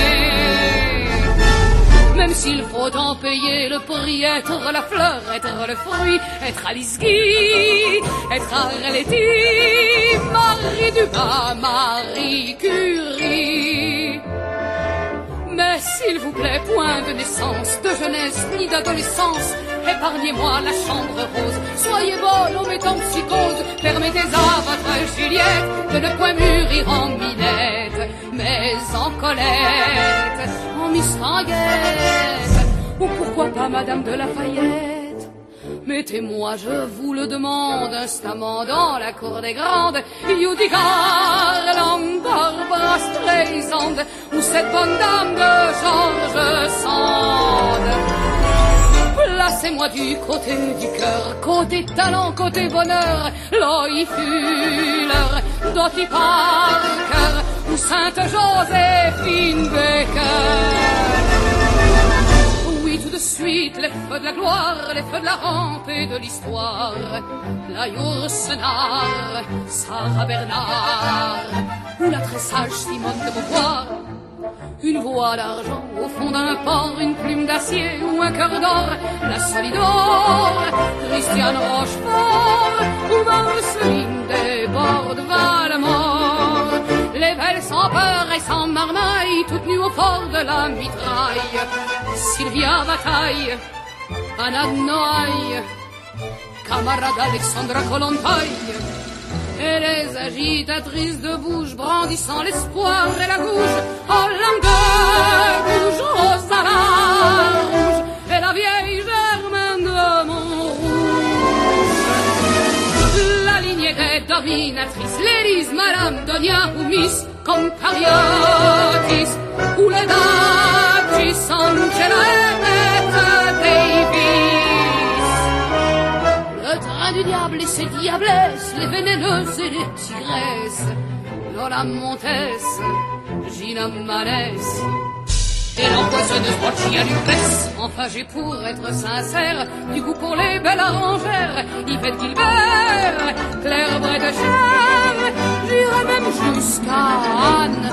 Même s'il faut en payer le prix, être la fleur, être le fruit, être Alice Guy, être Arletty, Marie Dumas, Marie Curie. Mais s'il vous plaît, point de naissance, de jeunesse ni d'adolescence, épargnez-moi la chambre rose. Soyez bonne en mettant psychose, permettez à votre Juliette de ne point mûrir en Minette, mais en Colette, en Mistinguette, ou pourquoi pas Madame de Lafayette. Mettez-moi, je vous le demande, instamment dans la cour des grandes, Judy Garland, Barbara Streisand, ou cette bonne dame de George Sand. Placez-moi du côté du cœur, côté talent, côté bonheur, Loïc Fuller, Dottie Parker, ou Sainte Joséphine Baker. Tout de suite, les feux de la gloire, les feux de la rampe et de l'histoire, la Yourcenar, Sarah Bernard, ou la très sage Simone de Beauvoir. Une voix d'argent au fond d'un port, une plume d'acier ou un cœur d'or, la Solidor, Christiane Rochefort, ou Marceline des bords de Valmort. Les belles sans peur et sans marmaille, toutes nues au fort de la mitraille, Sylvia Bataille, Anna Noailles, camarade Alexandra Kollontai, et les agitatrices de bouche brandissant l'espoir et la gouge, Hollande Gouge, Rosa la Rouge, et la vieille Germaine de Montrouge. La lignée des dominatrices, l'Élise, Madame Donia ou Miss Compariotis, ou les Duchess Angela Emmett Davis. Le train du diable et ses diablesses, les vénéneuses et les tigresses, Lola Montès, Gina Manès, et l'empoisonneuse Rochia Lucrèce. Enfin j'ai pour être sincère du goût pour les belles arrangères, Yvette Gilbert, Claire Bretécher, j'irai même jusqu'à Anne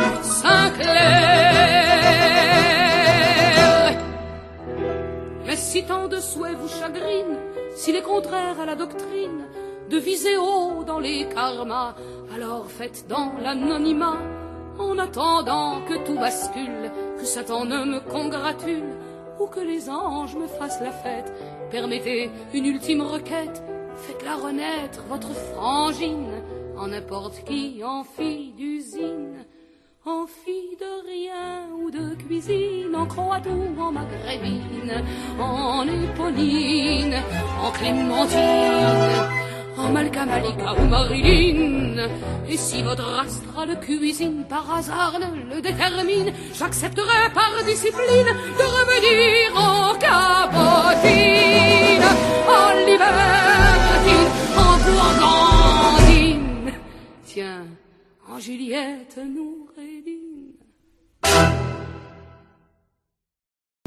Sinclair. Mais si tant de souhaits vous chagrinent, s'il est contraire à la doctrine de viser haut dans les karmas, alors faites dans l'anonymat, en attendant que tout bascule, que Satan ne me congratule, ou que les anges me fassent la fête. Permettez une ultime requête, faites-la renaître, votre frangine, en n'importe qui, en fille d'usine, en fille de rien ou de cuisine, en croix-doux, en maghrébine, en éponine, en clémentine, en Malka Malika ou Marilyn. Et si votre astrale cuisine par hasard ne le détermine, j'accepterai par discipline de revenir en cabotine, en libertine, en gourgandine. Tiens, en Juliette Noureddin,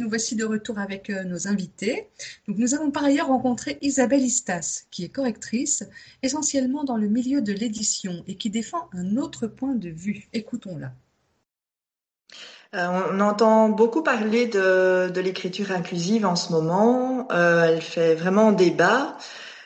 Nous voici de retour avec euh, nos invités. Donc, nous avons par ailleurs rencontré Isabelle Istas, qui est correctrice, essentiellement dans le milieu de l'édition et qui défend un autre point de vue. Écoutons-la. Euh, on entend beaucoup parler de, de l'écriture inclusive en ce moment. Euh, elle fait vraiment débat.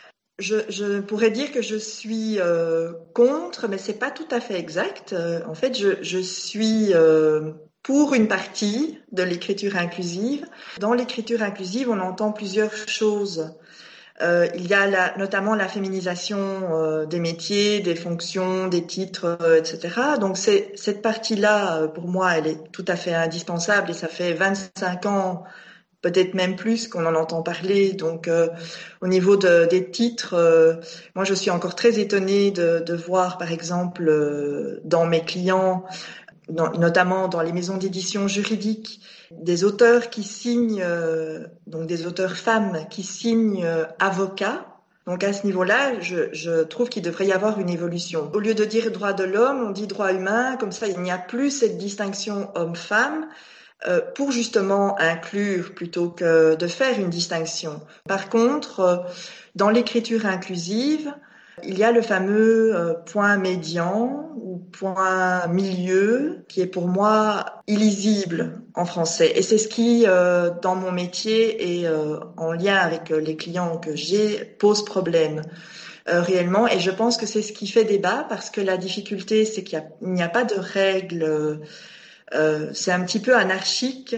Je, je pourrais dire que je suis euh, contre, mais c'est pas tout à fait exact. Euh, en fait, je, je suis euh, pour une partie de l'écriture inclusive. Dans l'écriture inclusive, on entend plusieurs choses. Euh, il y a la, notamment la féminisation euh, des métiers, des fonctions, des titres, euh, et cetera. Donc c'est, cette partie-là, euh, pour moi, elle est tout à fait indispensable et ça fait vingt-cinq ans, peut-être même plus, qu'on en entend parler. Donc euh, au niveau de, des titres, euh, moi je suis encore très étonnée de, de voir, par exemple, euh, dans mes clients, dans, notamment dans les maisons d'édition juridiques, des auteurs qui signent, euh, donc des auteurs femmes qui signent euh, avocats. Donc à ce niveau-là, je, je trouve qu'il devrait y avoir une évolution. Au lieu de dire droit de l'homme, on dit droit humain. Comme ça, il n'y a plus cette distinction homme-femme euh, pour justement inclure plutôt que de faire une distinction. Par contre, euh, dans l'écriture inclusive, il y a le fameux euh, point médian ou point milieu qui est pour moi illisible en français. Et c'est ce qui, euh, dans mon métier et euh, en lien avec les clients que j'ai, pose problème euh, réellement. Et je pense que c'est ce qui fait débat parce que la difficulté, c'est qu'il n'y a, a pas de règles. Euh, c'est un petit peu anarchique.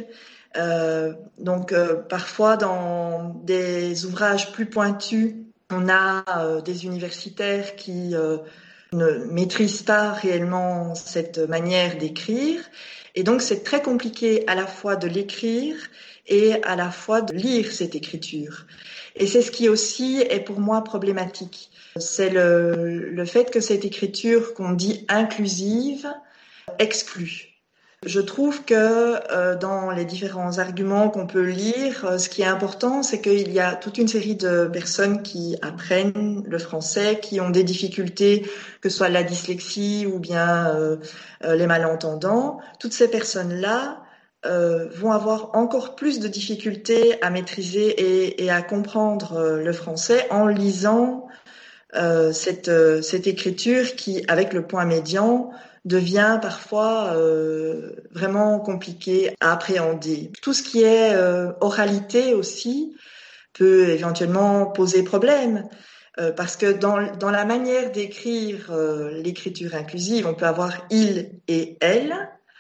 Euh, donc euh, parfois dans des ouvrages plus pointus, on a euh, des universitaires qui euh, ne maîtrisent pas réellement cette manière d'écrire. Et donc, c'est très compliqué à la fois de l'écrire et à la fois de lire cette écriture. Et c'est ce qui aussi est pour moi problématique. C'est le, le fait que cette écriture qu'on dit inclusive exclut. Je trouve que euh, dans les différents arguments qu'on peut lire, euh, ce qui est important, c'est qu'il y a toute une série de personnes qui apprennent le français, qui ont des difficultés, que ce soit la dyslexie ou bien euh, euh, les malentendants. Toutes ces personnes-là euh, vont avoir encore plus de difficultés à maîtriser et, et à comprendre euh, le français en lisant euh, cette, euh, cette écriture qui, avec le point médian, devient parfois euh, vraiment compliqué à appréhender. Tout ce qui est euh, oralité aussi peut éventuellement poser problème euh, parce que dans, dans la manière d'écrire euh, l'écriture inclusive, on peut avoir il et elle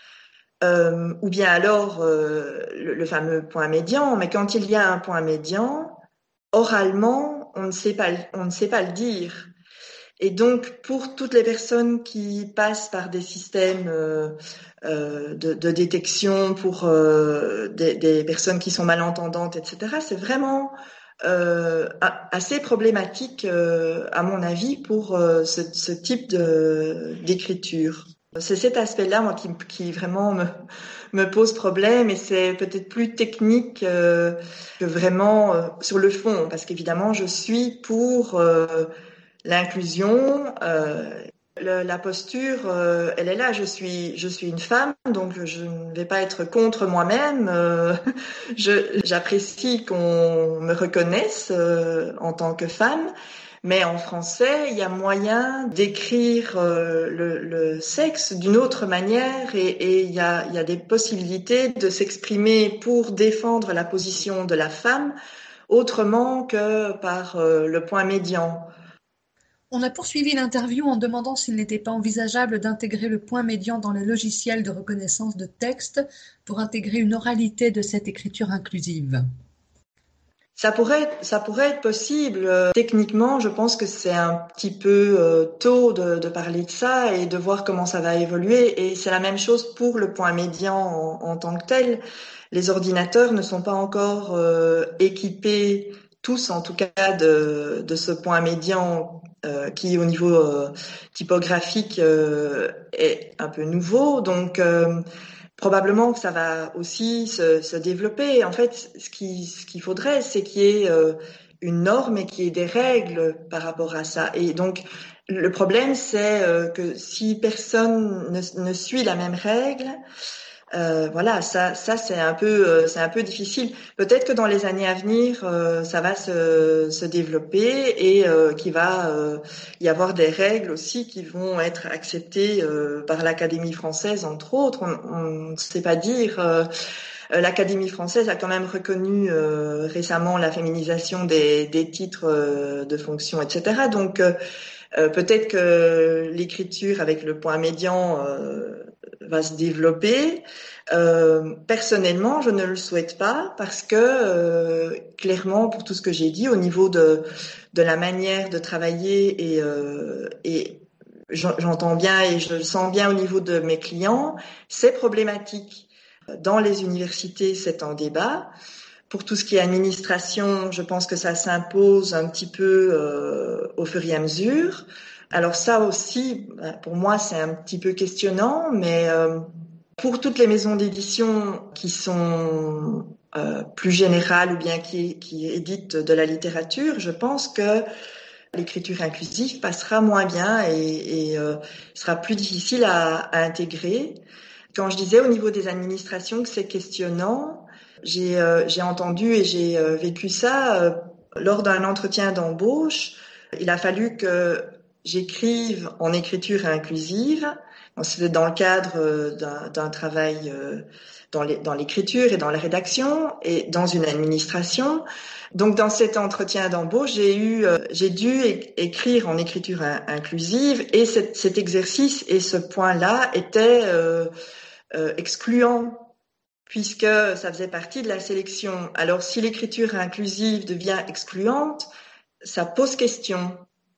euh, ou bien alors euh, le, le fameux point médian, mais quand il y a un point médian, oralement, on ne sait pas, on ne sait pas le dire. Et donc, pour toutes les personnes qui passent par des systèmes euh, euh, de, de détection, pour euh, des, des personnes qui sont malentendantes, et cetera, c'est vraiment euh, assez problématique, euh, à mon avis, pour euh, ce, ce type de, d'écriture. C'est cet aspect-là, moi, qui, qui vraiment me, me pose problème, et c'est peut-être plus technique euh, que vraiment euh, sur le fond, parce qu'évidemment, je suis pour euh, l'inclusion, euh, le, la posture, euh, elle est là. Je suis, je suis une femme, donc je ne vais pas être contre moi-même. Euh, je, j'apprécie qu'on me reconnaisse euh, en tant que femme, mais en français, il y a moyen d'écrire euh, le, le sexe d'une autre manière, et, et il y a, il y a des possibilités de s'exprimer pour défendre la position de la femme autrement que par euh, le point médian. On a poursuivi l'interview en demandant s'il n'était pas envisageable d'intégrer le point médian dans le logiciel de reconnaissance de texte pour intégrer une oralité de cette écriture inclusive. Ça pourrait, ça pourrait être possible. Techniquement, je pense que c'est un petit peu euh, tôt de, de parler de ça et de voir comment ça va évoluer. Et c'est la même chose pour le point médian en, en tant que tel. Les ordinateurs ne sont pas encore euh, équipés, tous en tout cas, de, de ce point médian euh, qui, au niveau euh, typographique, euh, est un peu nouveau. Donc, euh, probablement que ça va aussi se, se développer. En fait, ce qui, ce qu'il faudrait, c'est qu'il y ait euh, une norme et qu'il y ait des règles par rapport à ça. Et donc, le problème, c'est euh, que si personne ne, ne suit la même règle, Euh, voilà, ça, ça c'est un peu, euh, c'est un peu difficile. Peut-être que dans les années à venir, euh, ça va se, se développer et euh, qu'il va euh, y avoir des règles aussi qui vont être acceptées euh, par l'Académie française, entre autres. On ne sait pas dire. Euh, L'Académie française a quand même reconnu euh, récemment la féminisation des, des titres euh, de fonction, et cetera. Donc euh, euh, peut-être que l'écriture avec le point médian euh, va se développer. Euh, personnellement, je ne le souhaite pas parce que euh, clairement, pour tout ce que j'ai dit, au niveau de de la manière de travailler et euh, et j'entends bien et je le sens bien au niveau de mes clients, c'est problématique. Dans les universités, c'est en débat. Pour tout ce qui est administration, je pense que ça s'impose un petit peu euh, au fur et à mesure. Alors ça aussi, pour moi, c'est un petit peu questionnant, mais euh, pour toutes les maisons d'édition qui sont euh, plus générales ou bien qui, qui éditent de la littérature, je pense que l'écriture inclusive passera moins bien et, et euh, sera plus difficile à, à intégrer. Quand je disais au niveau des administrations que c'est questionnant, j'ai euh, j'ai entendu et j'ai euh, vécu ça euh, lors d'un entretien d'embauche. Il a fallu que j'écrive en écriture inclusive. C'était dans le cadre euh, d'un, d'un travail euh, dans, les, dans l'écriture et dans la rédaction et dans une administration. Donc dans cet entretien d'embauche, j'ai eu, euh, j'ai dû é- écrire en écriture in- inclusive et cet, cet exercice et ce point-là était euh, euh, excluant puisque ça faisait partie de la sélection. Alors si l'écriture inclusive devient excluante, ça pose question.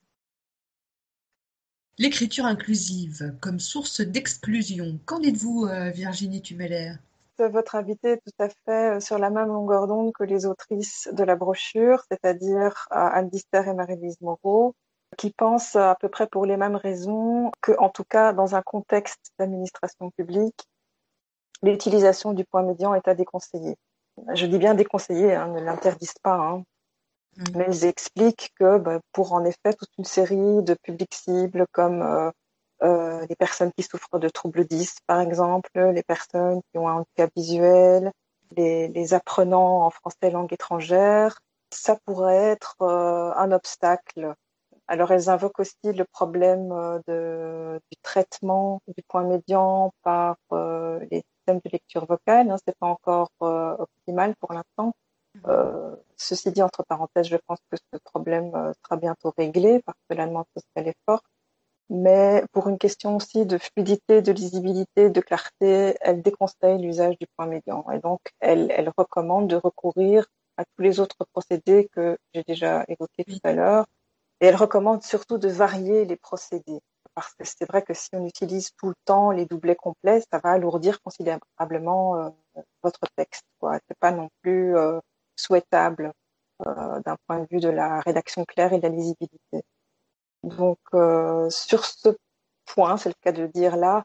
L'écriture inclusive comme source d'exclusion. Qu'en dites-vous, euh, Virginie Tumeler? Votre invité est tout à fait sur la même longueur d'onde que les autrices de la brochure, c'est-à-dire Anne Dister et Marie-Louise Moreau, qui pensent à peu près pour les mêmes raisons que, en tout cas, dans un contexte d'administration publique, l'utilisation du point médian est à déconseiller. Je dis bien déconseiller, hein, ne l'interdisent pas, hein. Mmh. Mais ils expliquent que bah, pour en effet toute une série de publics cibles comme euh, euh, les personnes qui souffrent de troubles dys, par exemple, les personnes qui ont un handicap visuel, les, les apprenants en français langue étrangère, ça pourrait être euh, un obstacle. Alors elles invoquent aussi le problème de, du traitement du point médian par euh, les systèmes de lecture vocale. Hein, c'est pas encore euh, optimal pour l'instant. Euh, ceci dit, entre parenthèses, je pense que ce problème euh, sera bientôt réglé parce que la demande sociale est forte. Mais pour une question aussi de fluidité, de lisibilité, de clarté, elle déconseille l'usage du point médian. Et donc, elle, elle recommande de recourir à tous les autres procédés que j'ai déjà évoqués tout à l'heure. Et elle recommande surtout de varier les procédés. Parce que c'est vrai que si on utilise tout le temps les doublets complets, ça va alourdir considérablement euh, votre texte, quoi. C'est pas non plus euh, souhaitable euh, d'un point de vue de la rédaction claire et de la lisibilité. Donc, euh, sur ce point, c'est le cas de le dire là,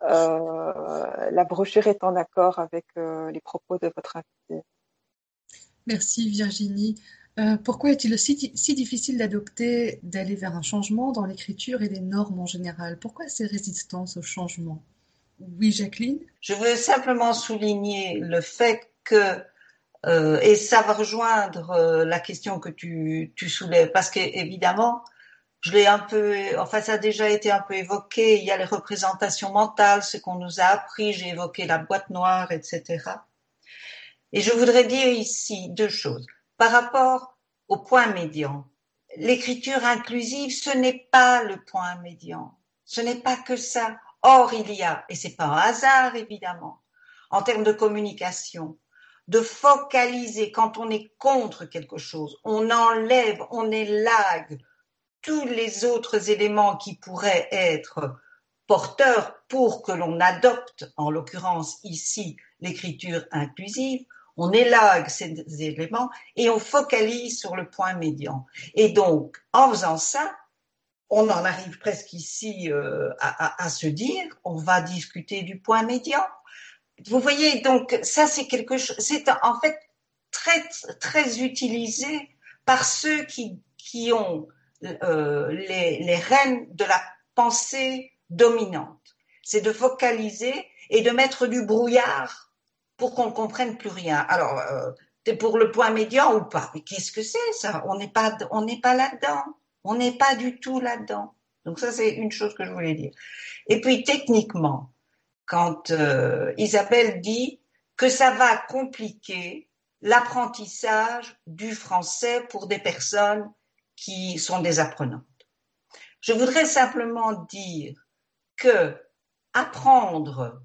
euh, la brochure est en accord avec euh, les propos de votre invité. Merci Virginie. Euh, pourquoi est-il si, si difficile d'adopter, d'aller vers un changement dans l'écriture et les normes en général? Pourquoi ces résistances au changement? Oui, Jacqueline? Je veux simplement souligner le fait que, euh, et ça va rejoindre euh, la question que tu, tu soulèves, parce qu'évidemment, je l'ai un peu, enfin ça a déjà été un peu évoqué, il y a les représentations mentales, ce qu'on nous a appris, j'ai évoqué la boîte noire, et cetera. Et je voudrais dire ici deux choses. Par rapport au point médian, l'écriture inclusive, ce n'est pas le point médian, ce n'est pas que ça. Or, il y a, et c'est pas un hasard évidemment, en termes de communication, de focaliser quand on est contre quelque chose, on enlève, on élague tous les autres éléments qui pourraient être porteurs pour que l'on adopte, en l'occurrence ici, l'écriture inclusive. On élague ces éléments et on focalise sur le point médian. Et donc, en faisant ça, on en arrive presque ici euh, à, à, à se dire, on va discuter du point médian. Vous voyez, donc ça c'est quelque chose, c'est en fait très très utilisé par ceux qui qui ont euh, les, les rênes de la pensée dominante. c'est de focaliser et de mettre du brouillard pour qu'on ne comprenne plus rien. Alors, euh, t'es pour le point médian ou pas? Mais qu'est-ce que c'est ça? On n'est pas, on n'est pas là-dedans. On n'est pas du tout là-dedans. Donc ça, c'est une chose que je voulais dire. Et puis, techniquement, quand euh, Isabelle dit que ça va compliquer l'apprentissage du français pour des personnes qui sont des apprenantes. Je voudrais simplement dire que apprendre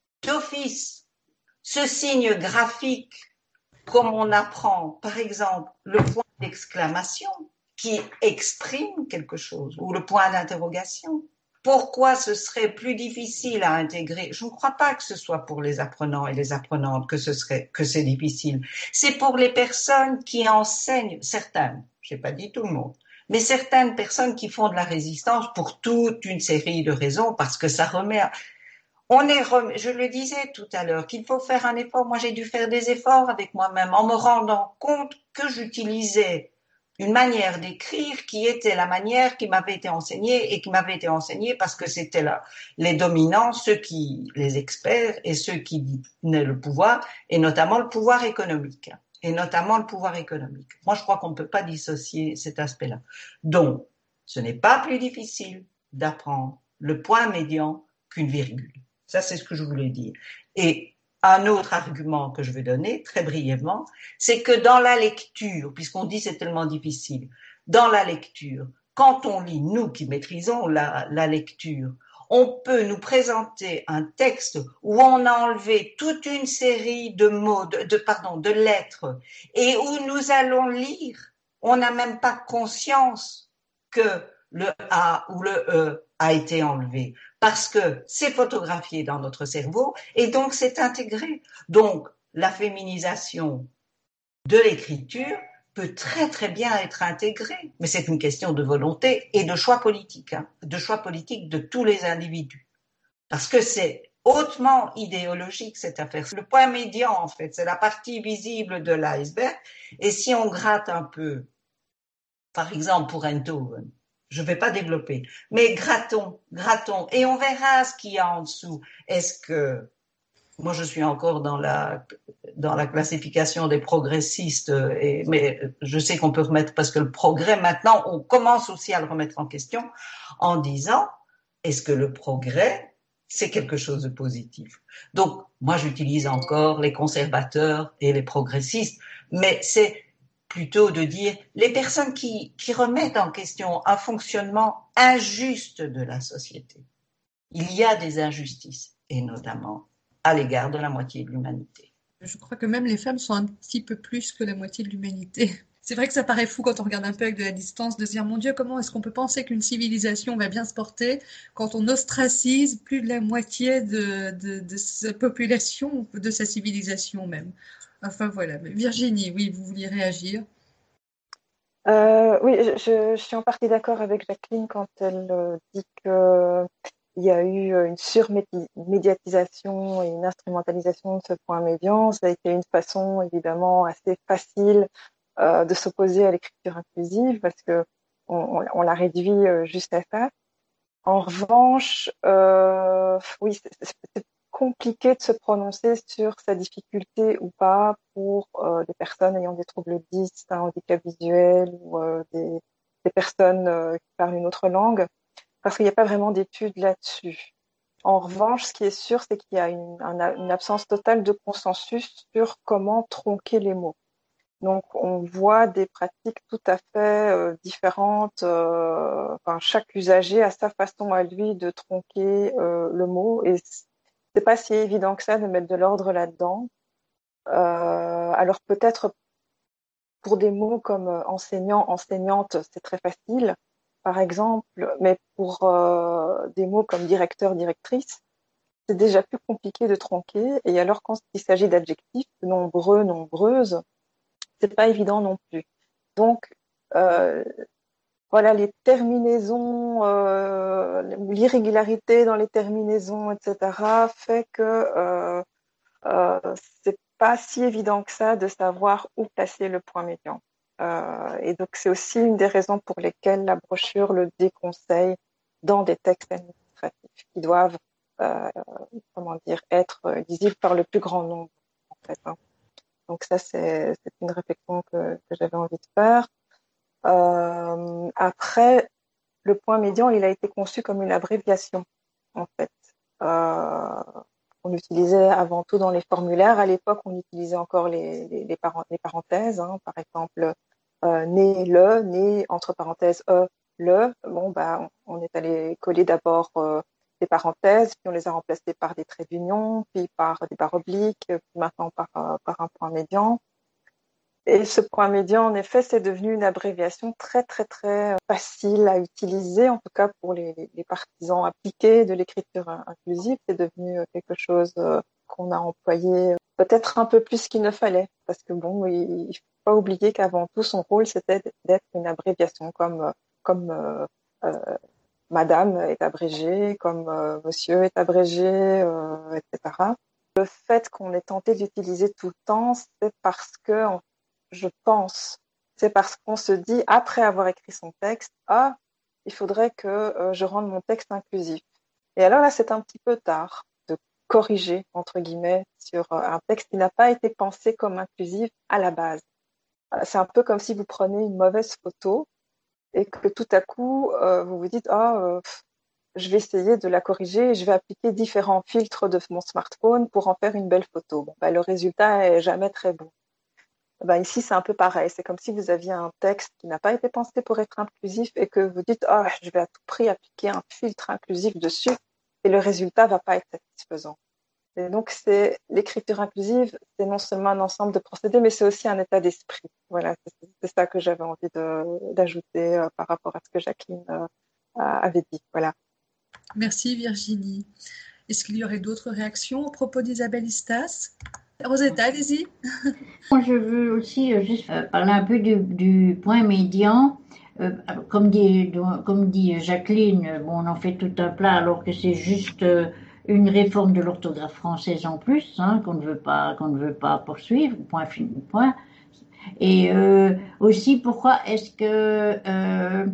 d'office ce signe graphique comme on apprend, par exemple, le point d'exclamation qui exprime quelque chose ou le point d'interrogation. Pourquoi ce serait plus difficile à intégrer? Je ne crois pas que ce soit pour les apprenants et les apprenantes que ce serait, que c'est difficile. C'est pour les personnes qui enseignent, certaines, je n'ai pas dit tout le monde, mais certaines personnes qui font de la résistance pour toute une série de raisons, parce que ça remet, à... on est, rem... je le disais tout à l'heure, qu'il faut faire un effort. Moi, j'ai dû faire des efforts avec moi-même en me rendant compte que j'utilisais une manière d'écrire qui était la manière qui m'avait été enseignée et qui m'avait été enseignée parce que c'était là les dominants, ceux qui, les experts et ceux qui tenaient le pouvoir, et notamment le pouvoir économique, et notamment le pouvoir économique. Moi, je crois qu'on ne peut pas dissocier cet aspect-là. Donc, ce n'est pas plus difficile d'apprendre le point médian qu'une virgule. Ça, c'est ce que je voulais dire. Et un autre argument que je vais donner, très brièvement, c'est que dans la lecture, puisqu'on dit c'est tellement difficile, dans la lecture, quand on lit, nous qui maîtrisons la, la lecture, on peut nous présenter un texte où on a enlevé toute une série de mots, de, de, pardon, de lettres, et où nous allons lire, on n'a même pas conscience que le A ou le E a été enlevé, parce que c'est photographié dans notre cerveau et donc c'est intégré. Donc la féminisation de l'écriture peut très très bien être intégrée, mais c'est une question de volonté et de choix politique, hein, de choix politique de tous les individus, parce que c'est hautement idéologique cette affaire. Le point médian, en fait, c'est la partie visible de l'iceberg, et si on gratte un peu, par exemple pour Eindhoven, je ne vais pas développer, mais grattons, grattons, et on verra ce qu'il y a en dessous. Est-ce que, moi je suis encore dans la, dans la classification des progressistes, et, mais je sais qu'on peut remettre, parce que le progrès maintenant, on commence aussi à le remettre en question, en disant, est-ce que le progrès, c'est quelque chose de positif? Donc, moi j'utilise encore les conservateurs et les progressistes, mais c'est plutôt de dire les personnes qui, qui remettent en question un fonctionnement injuste de la société. Il y a des injustices, et notamment à l'égard de la moitié de l'humanité. Je crois que même les femmes sont un petit peu plus que la moitié de l'humanité. C'est vrai que ça paraît fou quand on regarde un peu avec de la distance de se dire, mon Dieu, comment est-ce qu'on peut penser qu'une civilisation va bien se porter quand on ostracise plus de la moitié de, de, de sa population, de sa civilisation même. Enfin voilà. Virginie, oui, vous vouliez réagir? euh, Oui, je, je suis en partie d'accord avec Jacqueline quand elle euh, dit qu'il y a eu une surmédiatisation et une instrumentalisation de ce point médian. Ça a été une façon évidemment assez facile euh, de s'opposer à l'écriture inclusive parce que on, on, on l'a réduit euh, juste à ça. En revanche, euh, oui, c'est, c'est compliqué de se prononcer sur sa difficulté ou pas pour euh, des personnes ayant des troubles dys, un handicap visuel ou euh, des, des personnes euh, qui parlent une autre langue, parce qu'il n'y a pas vraiment d'études là-dessus. En revanche, ce qui est sûr, c'est qu'il y a une, une absence totale de consensus sur comment tronquer les mots. Donc, on voit des pratiques tout à fait euh, différentes. Euh, enfin, chaque usager a sa façon à lui de tronquer euh, le mot, et c'est pas si évident que ça de mettre de l'ordre là-dedans. Euh, alors peut-être pour des mots comme enseignant, enseignante, c'est très facile, par exemple, mais pour euh, des mots comme directeur, directrice, c'est déjà plus compliqué de tronquer. Et alors quand il s'agit d'adjectifs, nombreux, nombreuses, c'est pas évident non plus. Donc euh, voilà, les terminaisons, euh, l'irrégularité dans les terminaisons, et cetera, fait que euh, euh, c'est pas si évident que ça de savoir où placer le point médian. Euh, et donc c'est aussi une des raisons pour lesquelles la brochure le déconseille dans des textes administratifs qui doivent euh, comment dire, être lisible par le plus grand nombre, en fait. Hein. Donc ça, c'est, c'est une réflexion que, que j'avais envie de faire. Euh, après, le point médian, il a été conçu comme une abréviation, en fait. Euh, on l'utilisait avant tout dans les formulaires. À l'époque, on utilisait encore les, les, les, par- les parenthèses. Hein. Par exemple, euh, né le, né entre parenthèses e, le. Bon, bah, on est allé coller d'abord euh, des parenthèses, puis on les a remplacées par des traits d'union, puis par des barres obliques, puis maintenant par, euh, par un point médian. Et ce point médian, en effet, c'est devenu une abréviation très, très, très facile à utiliser, en tout cas pour les, les partisans appliqués de l'écriture inclusive. C'est devenu quelque chose qu'on a employé peut-être un peu plus qu'il ne fallait, parce que bon, il ne faut pas oublier qu'avant tout, son rôle, c'était d'être une abréviation, comme, comme euh, euh, Madame est abrégée, comme euh, Monsieur est abrégé, euh, et cetera. Le fait qu'on ait tenté d'utiliser tout le temps, c'est parce que en je pense, c'est parce qu'on se dit, après avoir écrit son texte, ah, il faudrait que euh, je rende mon texte inclusif. Et alors là, c'est un petit peu tard de corriger, entre guillemets, sur euh, un texte qui n'a pas été pensé comme inclusif à la base. Euh, c'est un peu comme si vous prenez une mauvaise photo et que tout à coup, euh, vous vous dites, ah, euh, je vais essayer de la corriger et je vais appliquer différents filtres de mon smartphone pour en faire une belle photo. Bon, bah, le résultat est jamais très bon. Ben ici, c'est un peu pareil. C'est comme si vous aviez un texte qui n'a pas été pensé pour être inclusif et que vous dites, ah, oh, je vais à tout prix appliquer un filtre inclusif dessus et le résultat va pas être satisfaisant. Et donc, c'est l'écriture inclusive, c'est non seulement un ensemble de procédés, mais c'est aussi un état d'esprit. Voilà, c'est, c'est ça que j'avais envie de, d'ajouter euh, par rapport à ce que Jacqueline euh, avait dit. Voilà. Merci Virginie. Est-ce qu'il y aurait d'autres réactions au propos d'Isabelle Istas ? Rosetta, allez-y. Moi, je veux aussi euh, juste euh, parler un peu du, du point médian. Euh, comme, dit, comme dit Jacqueline, bon, on en fait tout un plat alors que c'est juste euh, une réforme de l'orthographe française en plus, hein, qu'on ne veut pas, qu'on ne veut pas poursuivre, point fini, point. Et euh, aussi, pourquoi est-ce que euh,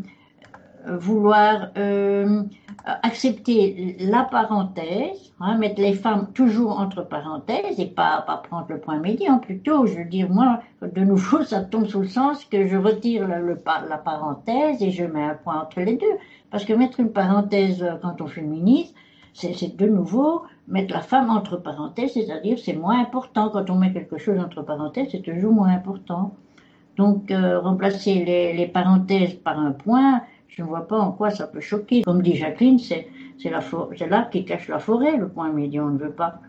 vouloir euh, accepter la parenthèse, hein, mettre les femmes toujours entre parenthèses et pas, pas prendre le point médian plutôt. Je veux dire, moi, de nouveau, ça tombe sous le sens que je retire le, le, la parenthèse et je mets un point entre les deux. Parce que mettre une parenthèse quand on féminise, c'est, c'est de nouveau mettre la femme entre parenthèses, c'est-à-dire c'est moins important. Quand on met quelque chose entre parenthèses, c'est toujours moins important. Donc, euh, remplacer les, les parenthèses par un point, je ne vois pas en quoi ça peut choquer. Comme dit Jacqueline, c'est, c'est, la for- c'est l'arbre qui cache la forêt, le point médian, on ne veut pas.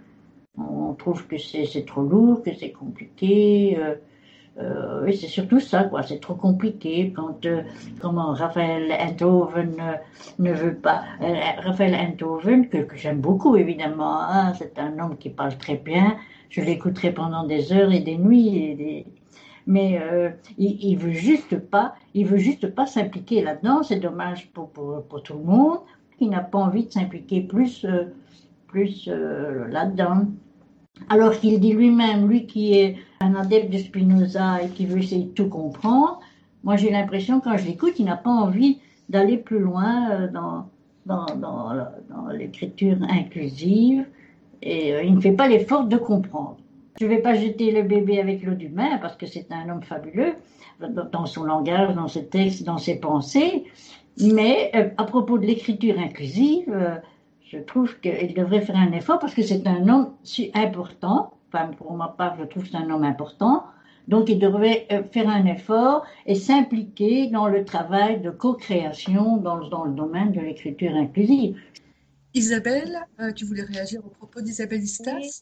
On trouve que c'est, c'est trop lourd, que c'est compliqué. Euh, euh, et c'est surtout ça, quoi. C'est trop compliqué quand, euh, comment, Raphaël Enthoven euh, ne veut pas. Euh, Raphaël Enthoven, que, que j'aime beaucoup, évidemment, hein, c'est un homme qui parle très bien. Je l'écouterai pendant des heures et des nuits et des... Mais euh, il, il veut juste pas, il veut juste pas s'impliquer là-dedans. C'est dommage pour, pour, pour tout le monde. Il n'a pas envie de s'impliquer plus, euh, plus euh, là-dedans. Alors qu'il dit lui-même, lui qui est un adepte de Spinoza et qui veut essayer de tout comprendre, moi j'ai l'impression quand je l'écoute, il n'a pas envie d'aller plus loin euh, dans, dans, dans, dans l'écriture inclusive et euh, il ne fait pas l'effort de comprendre. Je ne vais pas jeter le bébé avec l'eau du bain parce que c'est un homme fabuleux dans son langage, dans ses textes, dans ses pensées. Mais euh, à propos de l'écriture inclusive, euh, je trouve qu'il devrait faire un effort parce que c'est un homme important. Enfin, pour ma part, je trouve que c'est un homme important. Donc, il devrait euh, faire un effort et s'impliquer dans le travail de co-création dans, dans le domaine de l'écriture inclusive. Isabelle, euh, tu voulais réagir au propos d'Isabelle Istas ? Oui.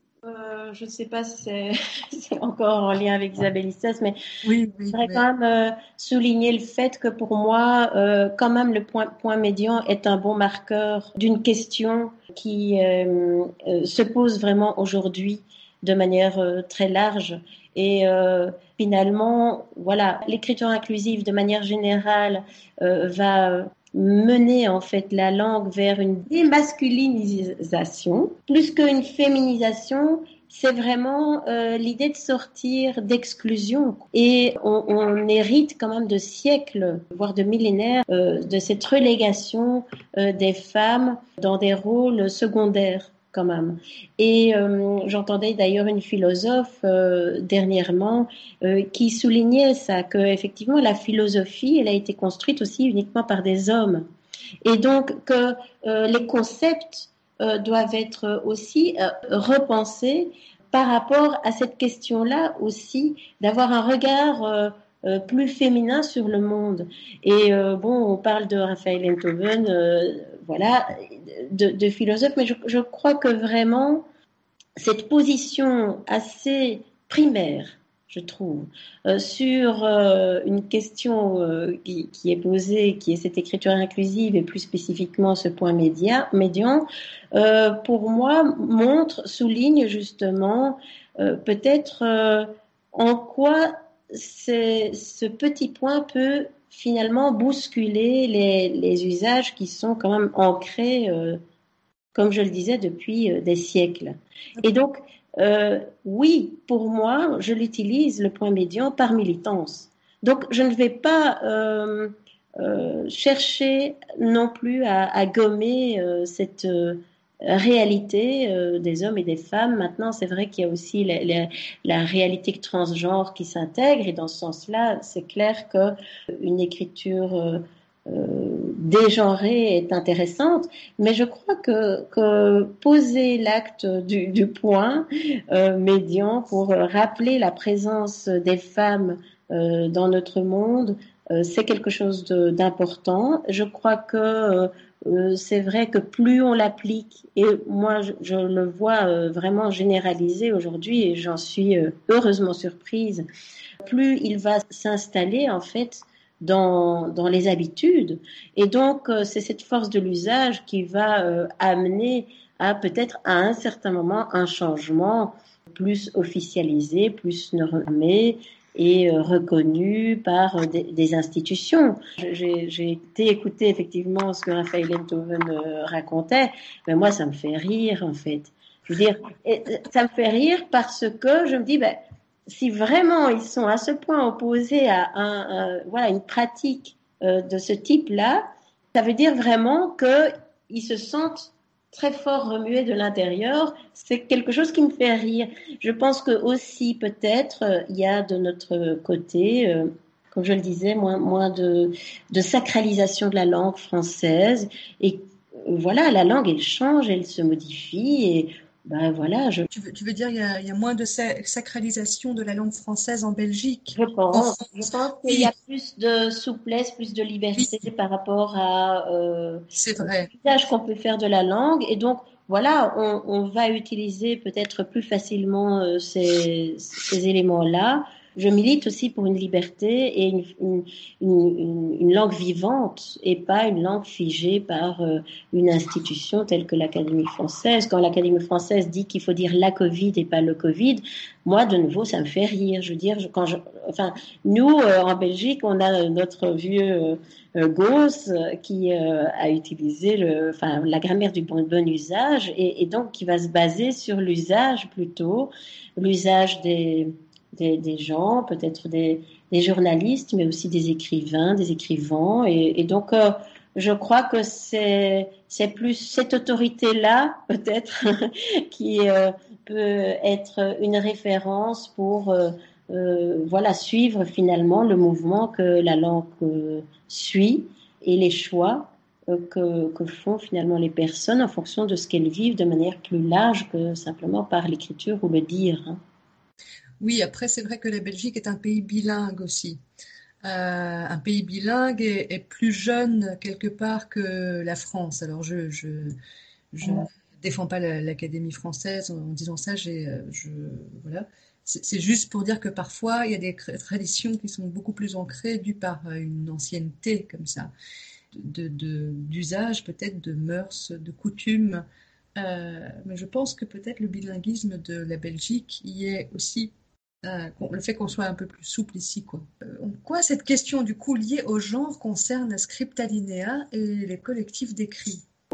Euh, je ne sais pas si c'est, c'est encore en lien avec Isabelle Istas, mais oui, oui, je voudrais mais... quand même euh, souligner le fait que pour moi, euh, quand même, le point, point médian est un bon marqueur d'une question qui euh, euh, se pose vraiment aujourd'hui de manière euh, très large. Et euh, finalement, voilà, l'écriture inclusive, de manière générale, euh, va mener en fait la langue vers une démasculinisation plus qu'une féminisation c'est vraiment euh, l'idée de sortir d'exclusion. Et on, on hérite quand même de siècles, voire de millénaires, euh, de cette relégation euh, des femmes dans des rôles secondaires quand même. Et euh, j'entendais d'ailleurs une philosophe euh, dernièrement euh, qui soulignait ça, que effectivement la philosophie, elle a été construite aussi uniquement par des hommes. Et donc que euh, les concepts euh, doivent être aussi euh, repensés par rapport à cette question-là aussi, d'avoir un regard euh, euh, plus féminin sur le monde. Et euh, bon, on parle de Raphaël Enthoven, euh, voilà, de, de philosophe, mais je, je crois que vraiment cette position assez primaire, je trouve, euh, sur euh, une question euh, qui, qui est posée, qui est cette écriture inclusive et plus spécifiquement ce point média, médian, euh, pour moi montre, souligne justement euh, peut-être euh, en quoi c'est, ce petit point peut finalement bousculer les, les usages qui sont quand même ancrés, euh, comme je le disais, depuis euh, des siècles. Et donc, Euh, oui, pour moi, je l'utilise, le point médian, par militance. Donc, je ne vais pas euh, euh, chercher non plus à, à gommer euh, cette euh, réalité euh, des hommes et des femmes. Maintenant, c'est vrai qu'il y a aussi la, la, la réalité transgenre qui s'intègre, et dans ce sens-là, c'est clair qu'une écriture euh, Euh, dégenrée est intéressante, mais je crois que, que poser l'acte du, du point euh, médian pour rappeler la présence des femmes euh, dans notre monde, euh, c'est quelque chose de, d'important. Je crois que euh, c'est vrai que plus on l'applique, et moi je, je le vois euh, vraiment généralisé aujourd'hui, et j'en suis euh, heureusement surprise, plus il va s'installer en fait Dans, dans les habitudes. Et donc, euh, c'est cette force de l'usage qui va euh, amener à peut-être à un certain moment un changement plus officialisé, plus normé et euh, reconnu par euh, des, des institutions. J'ai, j'ai été écouter effectivement ce que Raphaël Enthoven euh, racontait, mais moi, ça me fait rire en fait. Je veux dire, et, ça me fait rire parce que je me dis, ben, si vraiment ils sont à ce point opposés à un, un, voilà, une pratique euh, de ce type-là, ça veut dire vraiment qu'ils se sentent très fort remués de l'intérieur. C'est quelque chose qui me fait rire. Je pense que aussi peut-être euh, il y a de notre côté, euh, comme je le disais, moins, moins de, de sacralisation de la langue française. Et euh, voilà, la langue, elle change, elle se modifie et Ben voilà, je... tu, veux, tu veux dire qu'il y, y a moins de sa- sacralisation de la langue française en Belgique? Je pense, je pense qu'il oui. y a plus de souplesse, plus de liberté oui. par rapport à euh, l'usage qu'on peut faire de la langue. Et donc, voilà, on, on va utiliser peut-être plus facilement euh, ces, ces éléments-là. Je milite aussi pour une liberté et une, une, une, une langue vivante et pas une langue figée par euh, une institution telle que l'Académie française. Quand l'Académie française dit qu'il faut dire la Covid et pas le Covid, moi, de nouveau, ça me fait rire. Je veux dire, quand je, enfin, nous, euh, en Belgique, on a notre vieux euh, Gauss qui euh, a utilisé le, enfin, la grammaire du bon, bon usage et, et donc qui va se baser sur l'usage plutôt, l'usage des... Des, des gens, peut-être des, des journalistes, mais aussi des écrivains, des écrivains. Et, et donc, euh, je crois que c'est, c'est plus cette autorité-là, peut-être, qui euh, peut être une référence pour euh, euh, voilà, suivre finalement le mouvement que la langue euh, suit et les choix euh, que, que font finalement les personnes en fonction de ce qu'elles vivent de manière plus large que simplement par l'écriture ou le dire. Hein. Oui, après, c'est vrai que la Belgique est un pays bilingue aussi. Euh, un pays bilingue est, est plus jeune quelque part que la France. Alors, je je, je ne défends pas la, l'Académie française en, en disant ça. J'ai, je, voilà. C'est, c'est juste pour dire que parfois, il y a des traditions qui sont beaucoup plus ancrées dues par une ancienneté comme ça, de, de, d'usage peut-être, de mœurs, de coutumes. Euh, mais je pense que peut-être le bilinguisme de la Belgique y est aussi. Euh, le fait qu'on soit un peu plus souple ici, quoi. Euh, en quoi cette question du coup liée au genre concerne Scriptalinea et les collectifs d'écrits?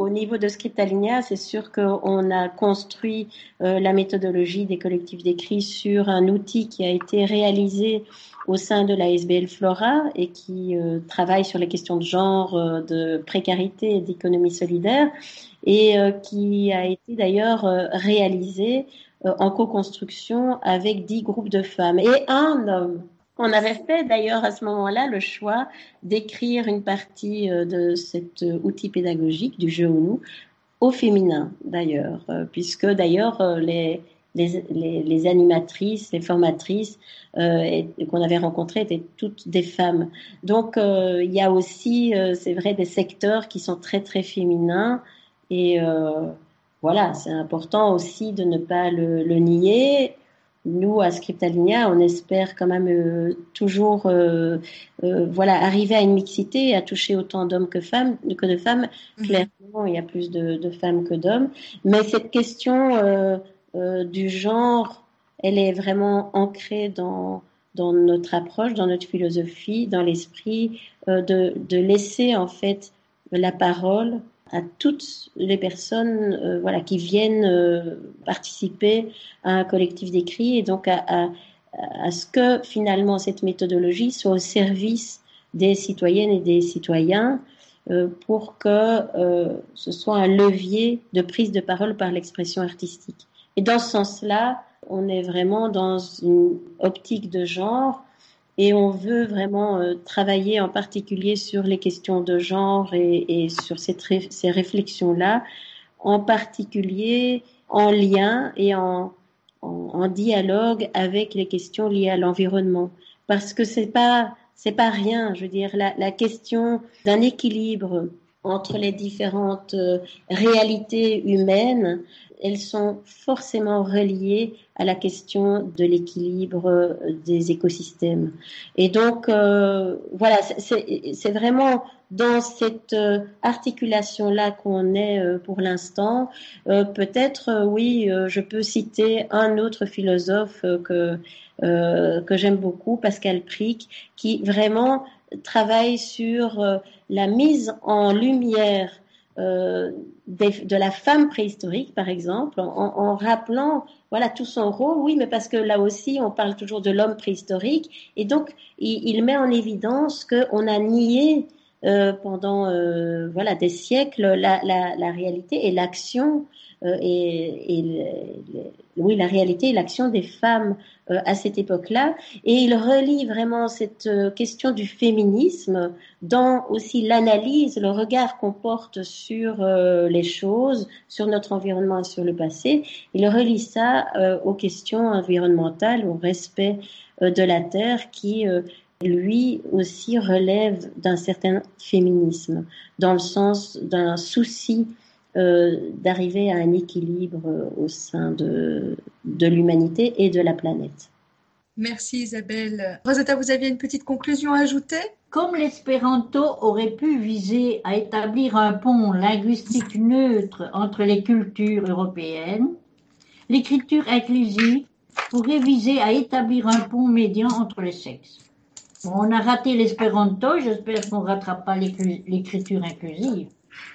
au niveau de Scriptalinea, c'est sûr qu'on a construit euh, la méthodologie des collectifs d'écrit sur un outil qui a été réalisé au sein de la S B L Flora et qui euh, travaille sur les questions de genre, euh, de précarité et d'économie solidaire, et euh, qui a été d'ailleurs euh, réalisé euh, en co-construction avec dix groupes de femmes et un homme. On avait fait d'ailleurs à ce moment-là le choix d'écrire une partie euh, de cet euh, outil pédagogique du jeu Uno au féminin d'ailleurs, euh, puisque d'ailleurs euh, les Les, les, les animatrices, les formatrices euh, et, et qu'on avait rencontrées étaient toutes des femmes. Donc, euh, il y a aussi, euh, c'est vrai, des secteurs qui sont très, très féminins. Et euh, voilà, c'est important aussi de ne pas le, le nier. Nous, à Scriptalinea, on espère quand même euh, toujours euh, euh, voilà, arriver à une mixité, à toucher autant d'hommes que, femmes, que de femmes. Mmh. Clairement, il y a plus de, de femmes que d'hommes. Mais cette question... Euh, Euh, du genre, elle est vraiment ancrée dans, dans notre approche, dans notre philosophie, dans l'esprit, euh, de, de laisser en fait la parole à toutes les personnes euh, voilà, qui viennent euh, participer à un collectif d'écrit et donc à, à, à ce que finalement cette méthodologie soit au service des citoyennes et des citoyens euh, pour que euh, ce soit un levier de prise de parole par l'expression artistique. Et dans ce sens-là, on est vraiment dans une optique de genre et on veut vraiment euh, travailler en particulier sur les questions de genre et, et sur cette ré- ces réflexions-là, en particulier en lien et en, en, en dialogue avec les questions liées à l'environnement. Parce que c'est pas, c'est pas rien, je veux dire, la, la question d'un équilibre entre les différentes euh, réalités humaines, elles sont forcément reliées à la question de l'équilibre des écosystèmes. Et donc, euh, voilà, c'est, c'est vraiment dans cette euh, articulation-là qu'on est euh, pour l'instant. Euh, peut-être, euh, oui, euh, je peux citer un autre philosophe euh, que, euh, que j'aime beaucoup, Pascal Prick, qui vraiment travaille sur euh, la mise en lumière Euh, des, de la femme préhistorique, par exemple, en, en rappelant voilà tout son rôle. Oui, mais parce que là aussi, on parle toujours de l'homme préhistorique, et donc il, il met en évidence qu'on a nié euh, pendant euh, voilà des siècles la, la, la réalité et l'action euh, et, et le, le, oui la réalité et l'action des femmes euh, à cette époque-là. Et il relie vraiment cette euh, question du féminisme dans aussi l'analyse, le regard qu'on porte sur euh, les choses, sur notre environnement et sur le passé. Il relie ça euh, aux questions environnementales, au respect euh, de la terre qui, euh, lui aussi, relève d'un certain féminisme, dans le sens d'un souci euh, d'arriver à un équilibre euh, au sein de, de l'humanité et de la planète. Merci Isabelle. Rosetta, vous aviez une petite conclusion à ajouter ? Comme l'espéranto aurait pu viser à établir un pont linguistique neutre entre les cultures européennes, l'écriture inclusive pourrait viser à établir un pont médian entre les sexes. Bon, on a raté l'espéranto, j'espère qu'on ne rattrape pas l'écriture inclusive.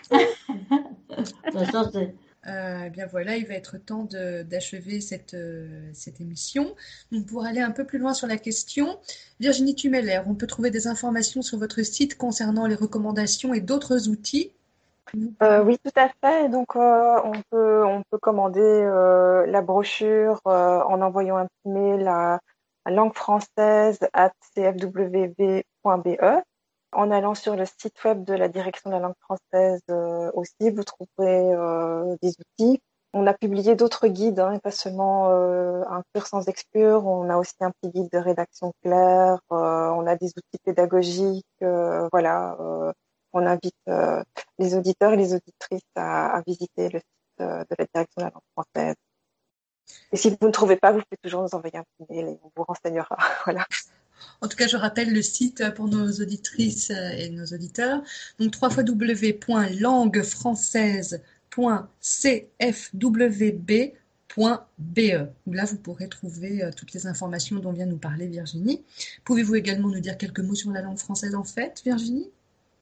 Ça, c'est... Euh, eh bien voilà, il va être temps de, d'achever cette, euh, cette émission. Donc pour aller un peu plus loin sur la question, Virginie Tumeller, on peut trouver des informations sur votre site concernant les recommandations et d'autres outils. Euh, oui, tout à fait. Donc euh, on peut on peut commander euh, la brochure euh, en envoyant un petit mail à, à langue française arobase c f w b point b e. En allant sur le site web de la direction de la langue française euh, aussi, vous trouverez euh, des outils. On a publié d'autres guides, hein, et pas seulement euh, Inclure sans exclure. On a aussi un petit guide de rédaction claire. Euh, on a des outils pédagogiques. Euh, voilà. Euh, on invite euh, les auditeurs et les auditrices à, à visiter le site euh, de la direction de la langue française. Et si vous ne trouvez pas, vous pouvez toujours nous envoyer un petit mail et on vous renseignera. Voilà. En tout cas, je rappelle le site pour nos auditrices et nos auditeurs. Donc, w w w point langue française point c f w b point b e. Là, vous pourrez trouver toutes les informations dont vient nous parler Virginie. Pouvez-vous également nous dire quelques mots sur la langue française en fait, Virginie ?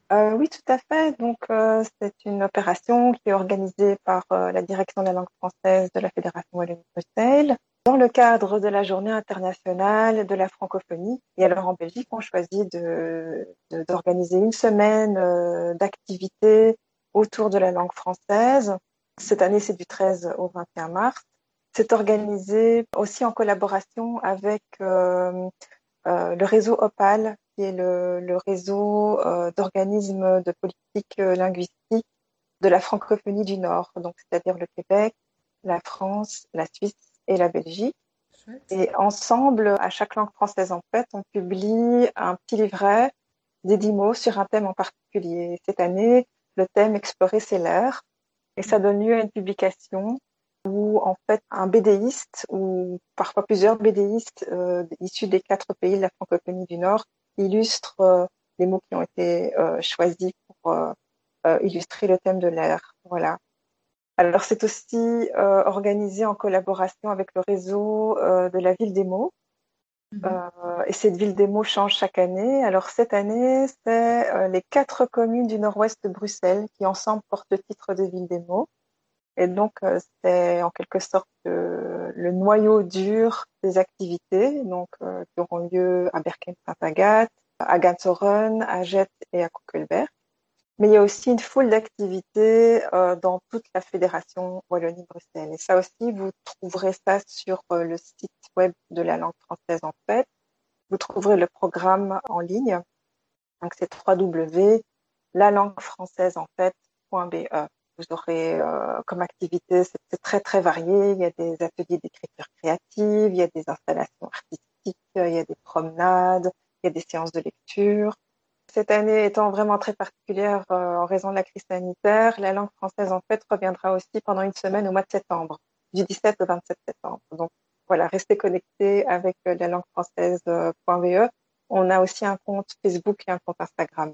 Euh, oui, tout à fait. Donc, euh, c'est une opération qui est organisée par euh, la Direction de la langue française de la Fédération Wallonie-Bruxelles dans le cadre de la Journée internationale de la francophonie. Et alors, en Belgique, on choisit de, de, d'organiser une semaine euh, d'activités autour de la langue française. Cette année, c'est du treize au vingt et un mars. C'est organisé aussi en collaboration avec euh, euh, le réseau OPAL, qui est le, le réseau euh, d'organismes de politique euh, linguistique de la francophonie du Nord, donc c'est-à-dire le Québec, la France, la Suisse et la Belgique. Chouette. Et ensemble, à chaque langue française en fait, on publie un petit livret des dix mots sur un thème en particulier. Cette année, le thème Explorer c'est l'air, et ça donne lieu à une publication où en fait un bédéiste ou parfois plusieurs bédéistes euh, issus des quatre pays de la francophonie du Nord illustrent euh, les mots qui ont été euh, choisis pour euh, euh, illustrer le thème de l'air. Voilà. Alors c'est aussi euh, organisé en collaboration avec le réseau euh, de la Ville des mots. Mmh. Euh, et cette Ville des mots change chaque année. Alors cette année, c'est euh, les quatre communes du nord-ouest de Bruxelles qui ensemble portent le titre de Ville des mots. Et donc, euh, c'est en quelque sorte euh, le noyau dur des activités, donc euh, qui auront lieu à Berken-Saint-Agathe, à Gansoren, à Jette et à Koekelberg. Mais il y a aussi une foule d'activités euh, dans toute la fédération Wallonie-Bruxelles. Et ça aussi, vous trouverez ça sur euh, le site web de la langue française en fait. Vous trouverez le programme en ligne. Donc, c'est w w w point la langue française en fait point b e. Vous aurez euh, comme activité, c'est, c'est très très varié. Il y a des ateliers d'écriture créative, il y a des installations artistiques, il y a des promenades, il y a des séances de lecture. Cette année étant vraiment très particulière euh, en raison de la crise sanitaire, la langue française en fait reviendra aussi pendant une semaine au mois de septembre, du dix-sept au vingt-sept septembre. Donc voilà, restez connectés avec euh, la langue française point b e. On a aussi un compte Facebook et un compte Instagram.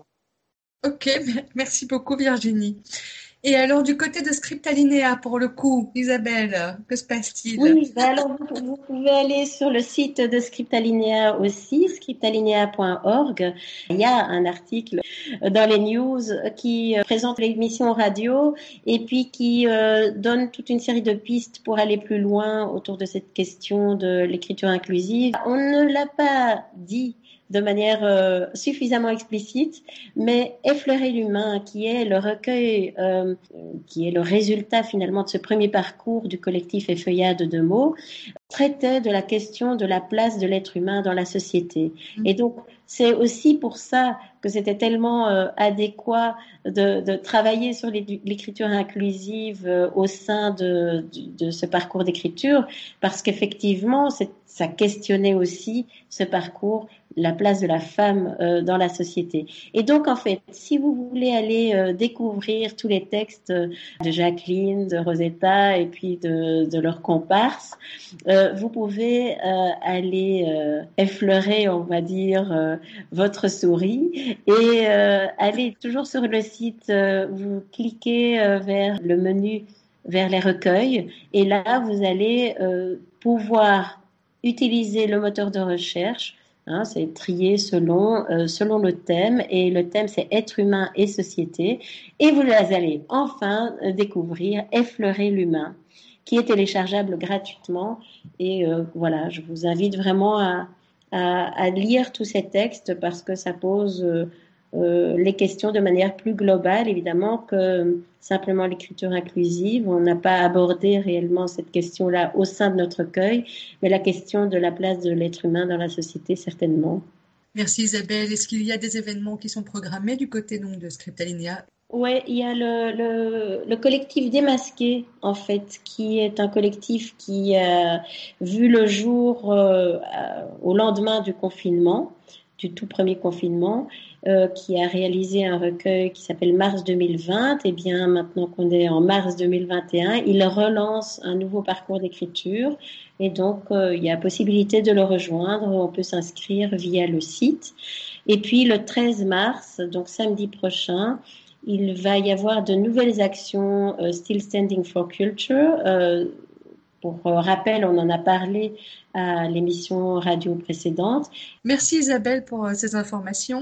Ok, merci beaucoup Virginie. Et alors, du côté de Scriptalinéa, pour le coup, Isabelle, que se passe-t-il? Oui, ben alors vous, vous pouvez aller sur le site de Scriptalinéa aussi, scriptalinéa point org. Il y a un article dans les news qui présente l'émission radio et puis qui euh, donne toute une série de pistes pour aller plus loin autour de cette question de l'écriture inclusive. On ne l'a pas dit de manière euh, suffisamment explicite, mais Effleurer l'humain, qui est le recueil, euh, qui est le résultat finalement de ce premier parcours du collectif Effeuillade de mots, traitait de la question de la place de l'être humain dans la société. Mmh. Et donc, c'est aussi pour ça que c'était tellement euh, adéquat de, de travailler sur l'écriture inclusive euh, au sein de, de, de ce parcours d'écriture, parce qu'effectivement, c'est, ça questionnait aussi ce parcours, la place de la femme euh, dans la société. Et donc, en fait, si vous voulez aller euh, découvrir tous les textes de Jacqueline, de Rosetta et puis de, de leurs comparses, euh, vous pouvez euh, aller euh, effleurer, on va dire, euh, votre souris et euh, aller toujours sur le site, euh, vous cliquez euh, vers le menu, vers les recueils et là, vous allez euh, pouvoir utiliser le moteur de recherche. Hein, c'est trié selon, euh, selon le thème et le thème c'est être humain et société et vous allez enfin découvrir Effleurer l'humain qui est téléchargeable gratuitement et euh, voilà, je vous invite vraiment à, à, à lire tous ces textes parce que ça pose euh, euh, les questions de manière plus globale évidemment que simplement l'écriture inclusive. On n'a pas abordé réellement cette question-là au sein de notre recueil, mais la question de la place de l'être humain dans la société, certainement. Merci Isabelle. Est-ce qu'il y a des événements qui sont programmés du côté donc, de Scriptalinéa? Oui, il y a le, le, le collectif Démasqué, en fait, qui est un collectif qui a vu le jour euh, au lendemain du confinement, du tout premier confinement, euh, qui a réalisé un recueil qui s'appelle Mars deux mille vingt. Et bien, maintenant qu'on est en mars deux mille vingt et un, il relance un nouveau parcours d'écriture. Et donc, euh, il y a possibilité de le rejoindre. On peut s'inscrire via le site. Et puis, le treize mars, donc samedi prochain, il va y avoir de nouvelles actions euh, Still Standing for Culture. Euh, pour euh, rappel, on en a parlé à l'émission radio précédente. Merci Isabelle pour euh, ces informations.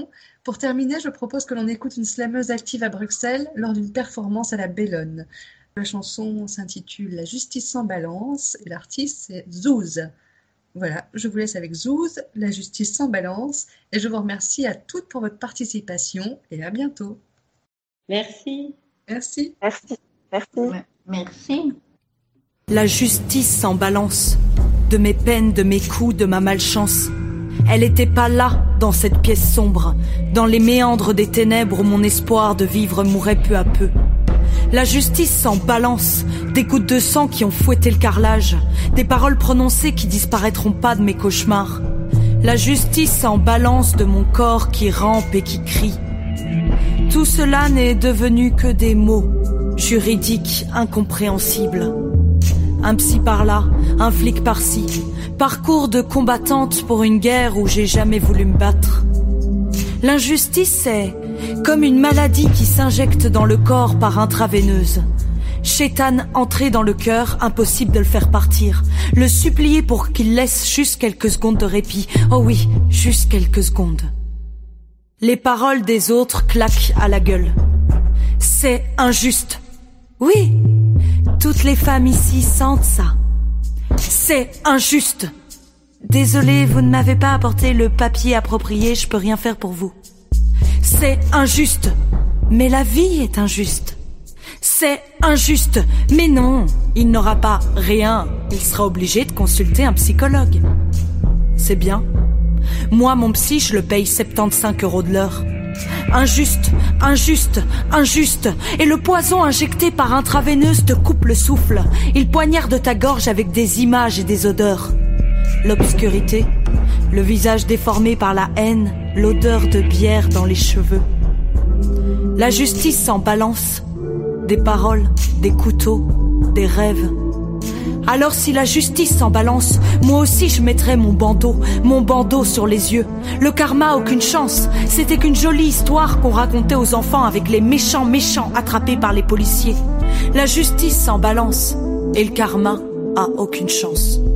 Pour terminer, je propose que l'on écoute une slameuse active à Bruxelles lors d'une performance à la Bellone. La chanson s'intitule La justice sans balance et l'artiste c'est Zouz. Voilà, je vous laisse avec Zouz, La justice sans balance, et je vous remercie à toutes pour votre participation et à bientôt. Merci. Merci. Merci. Merci. Merci. La justice sans balance, de mes peines, de mes coups, de ma malchance. Elle était pas là, dans cette pièce sombre, dans les méandres des ténèbres où mon espoir de vivre mourait peu à peu. La justice sans balance, des gouttes de sang qui ont fouetté le carrelage, des paroles prononcées qui disparaîtront pas de mes cauchemars. La justice sans balance de mon corps qui rampe et qui crie. Tout cela n'est devenu que des mots, juridiques, incompréhensibles. Un psy par là, un flic par-ci, parcours de combattante pour une guerre où j'ai jamais voulu me battre. L'injustice, c'est comme une maladie qui s'injecte dans le corps par intraveineuse. Chétane entré dans le cœur, impossible de le faire partir. Le supplier pour qu'il laisse juste quelques secondes de répit. Oh oui, juste quelques secondes. Les paroles des autres claquent à la gueule. C'est injuste. Oui, toutes les femmes ici sentent ça. C'est injuste. Désolée, vous ne m'avez pas apporté le papier approprié, je peux rien faire pour vous. C'est injuste. Mais la vie est injuste. C'est injuste. Mais non, il n'aura pas rien. Il sera obligé de consulter un psychologue. C'est bien. Moi, mon psy, je le paye soixante-quinze euros de l'heure. Injuste, injuste, injuste. Et le poison injecté par intraveineuse te coupe le souffle. Il poignarde ta gorge avec des images et des odeurs. L'obscurité, le visage déformé par la haine, l'odeur de bière dans les cheveux. La justice sans balance, des paroles, des couteaux, des rêves. Alors si la justice s'en balance, moi aussi je mettrais mon bandeau, mon bandeau sur les yeux. Le karma, aucune chance, c'était qu'une jolie histoire qu'on racontait aux enfants avec les méchants méchants attrapés par les policiers. La justice s'en balance, et le karma a aucune chance.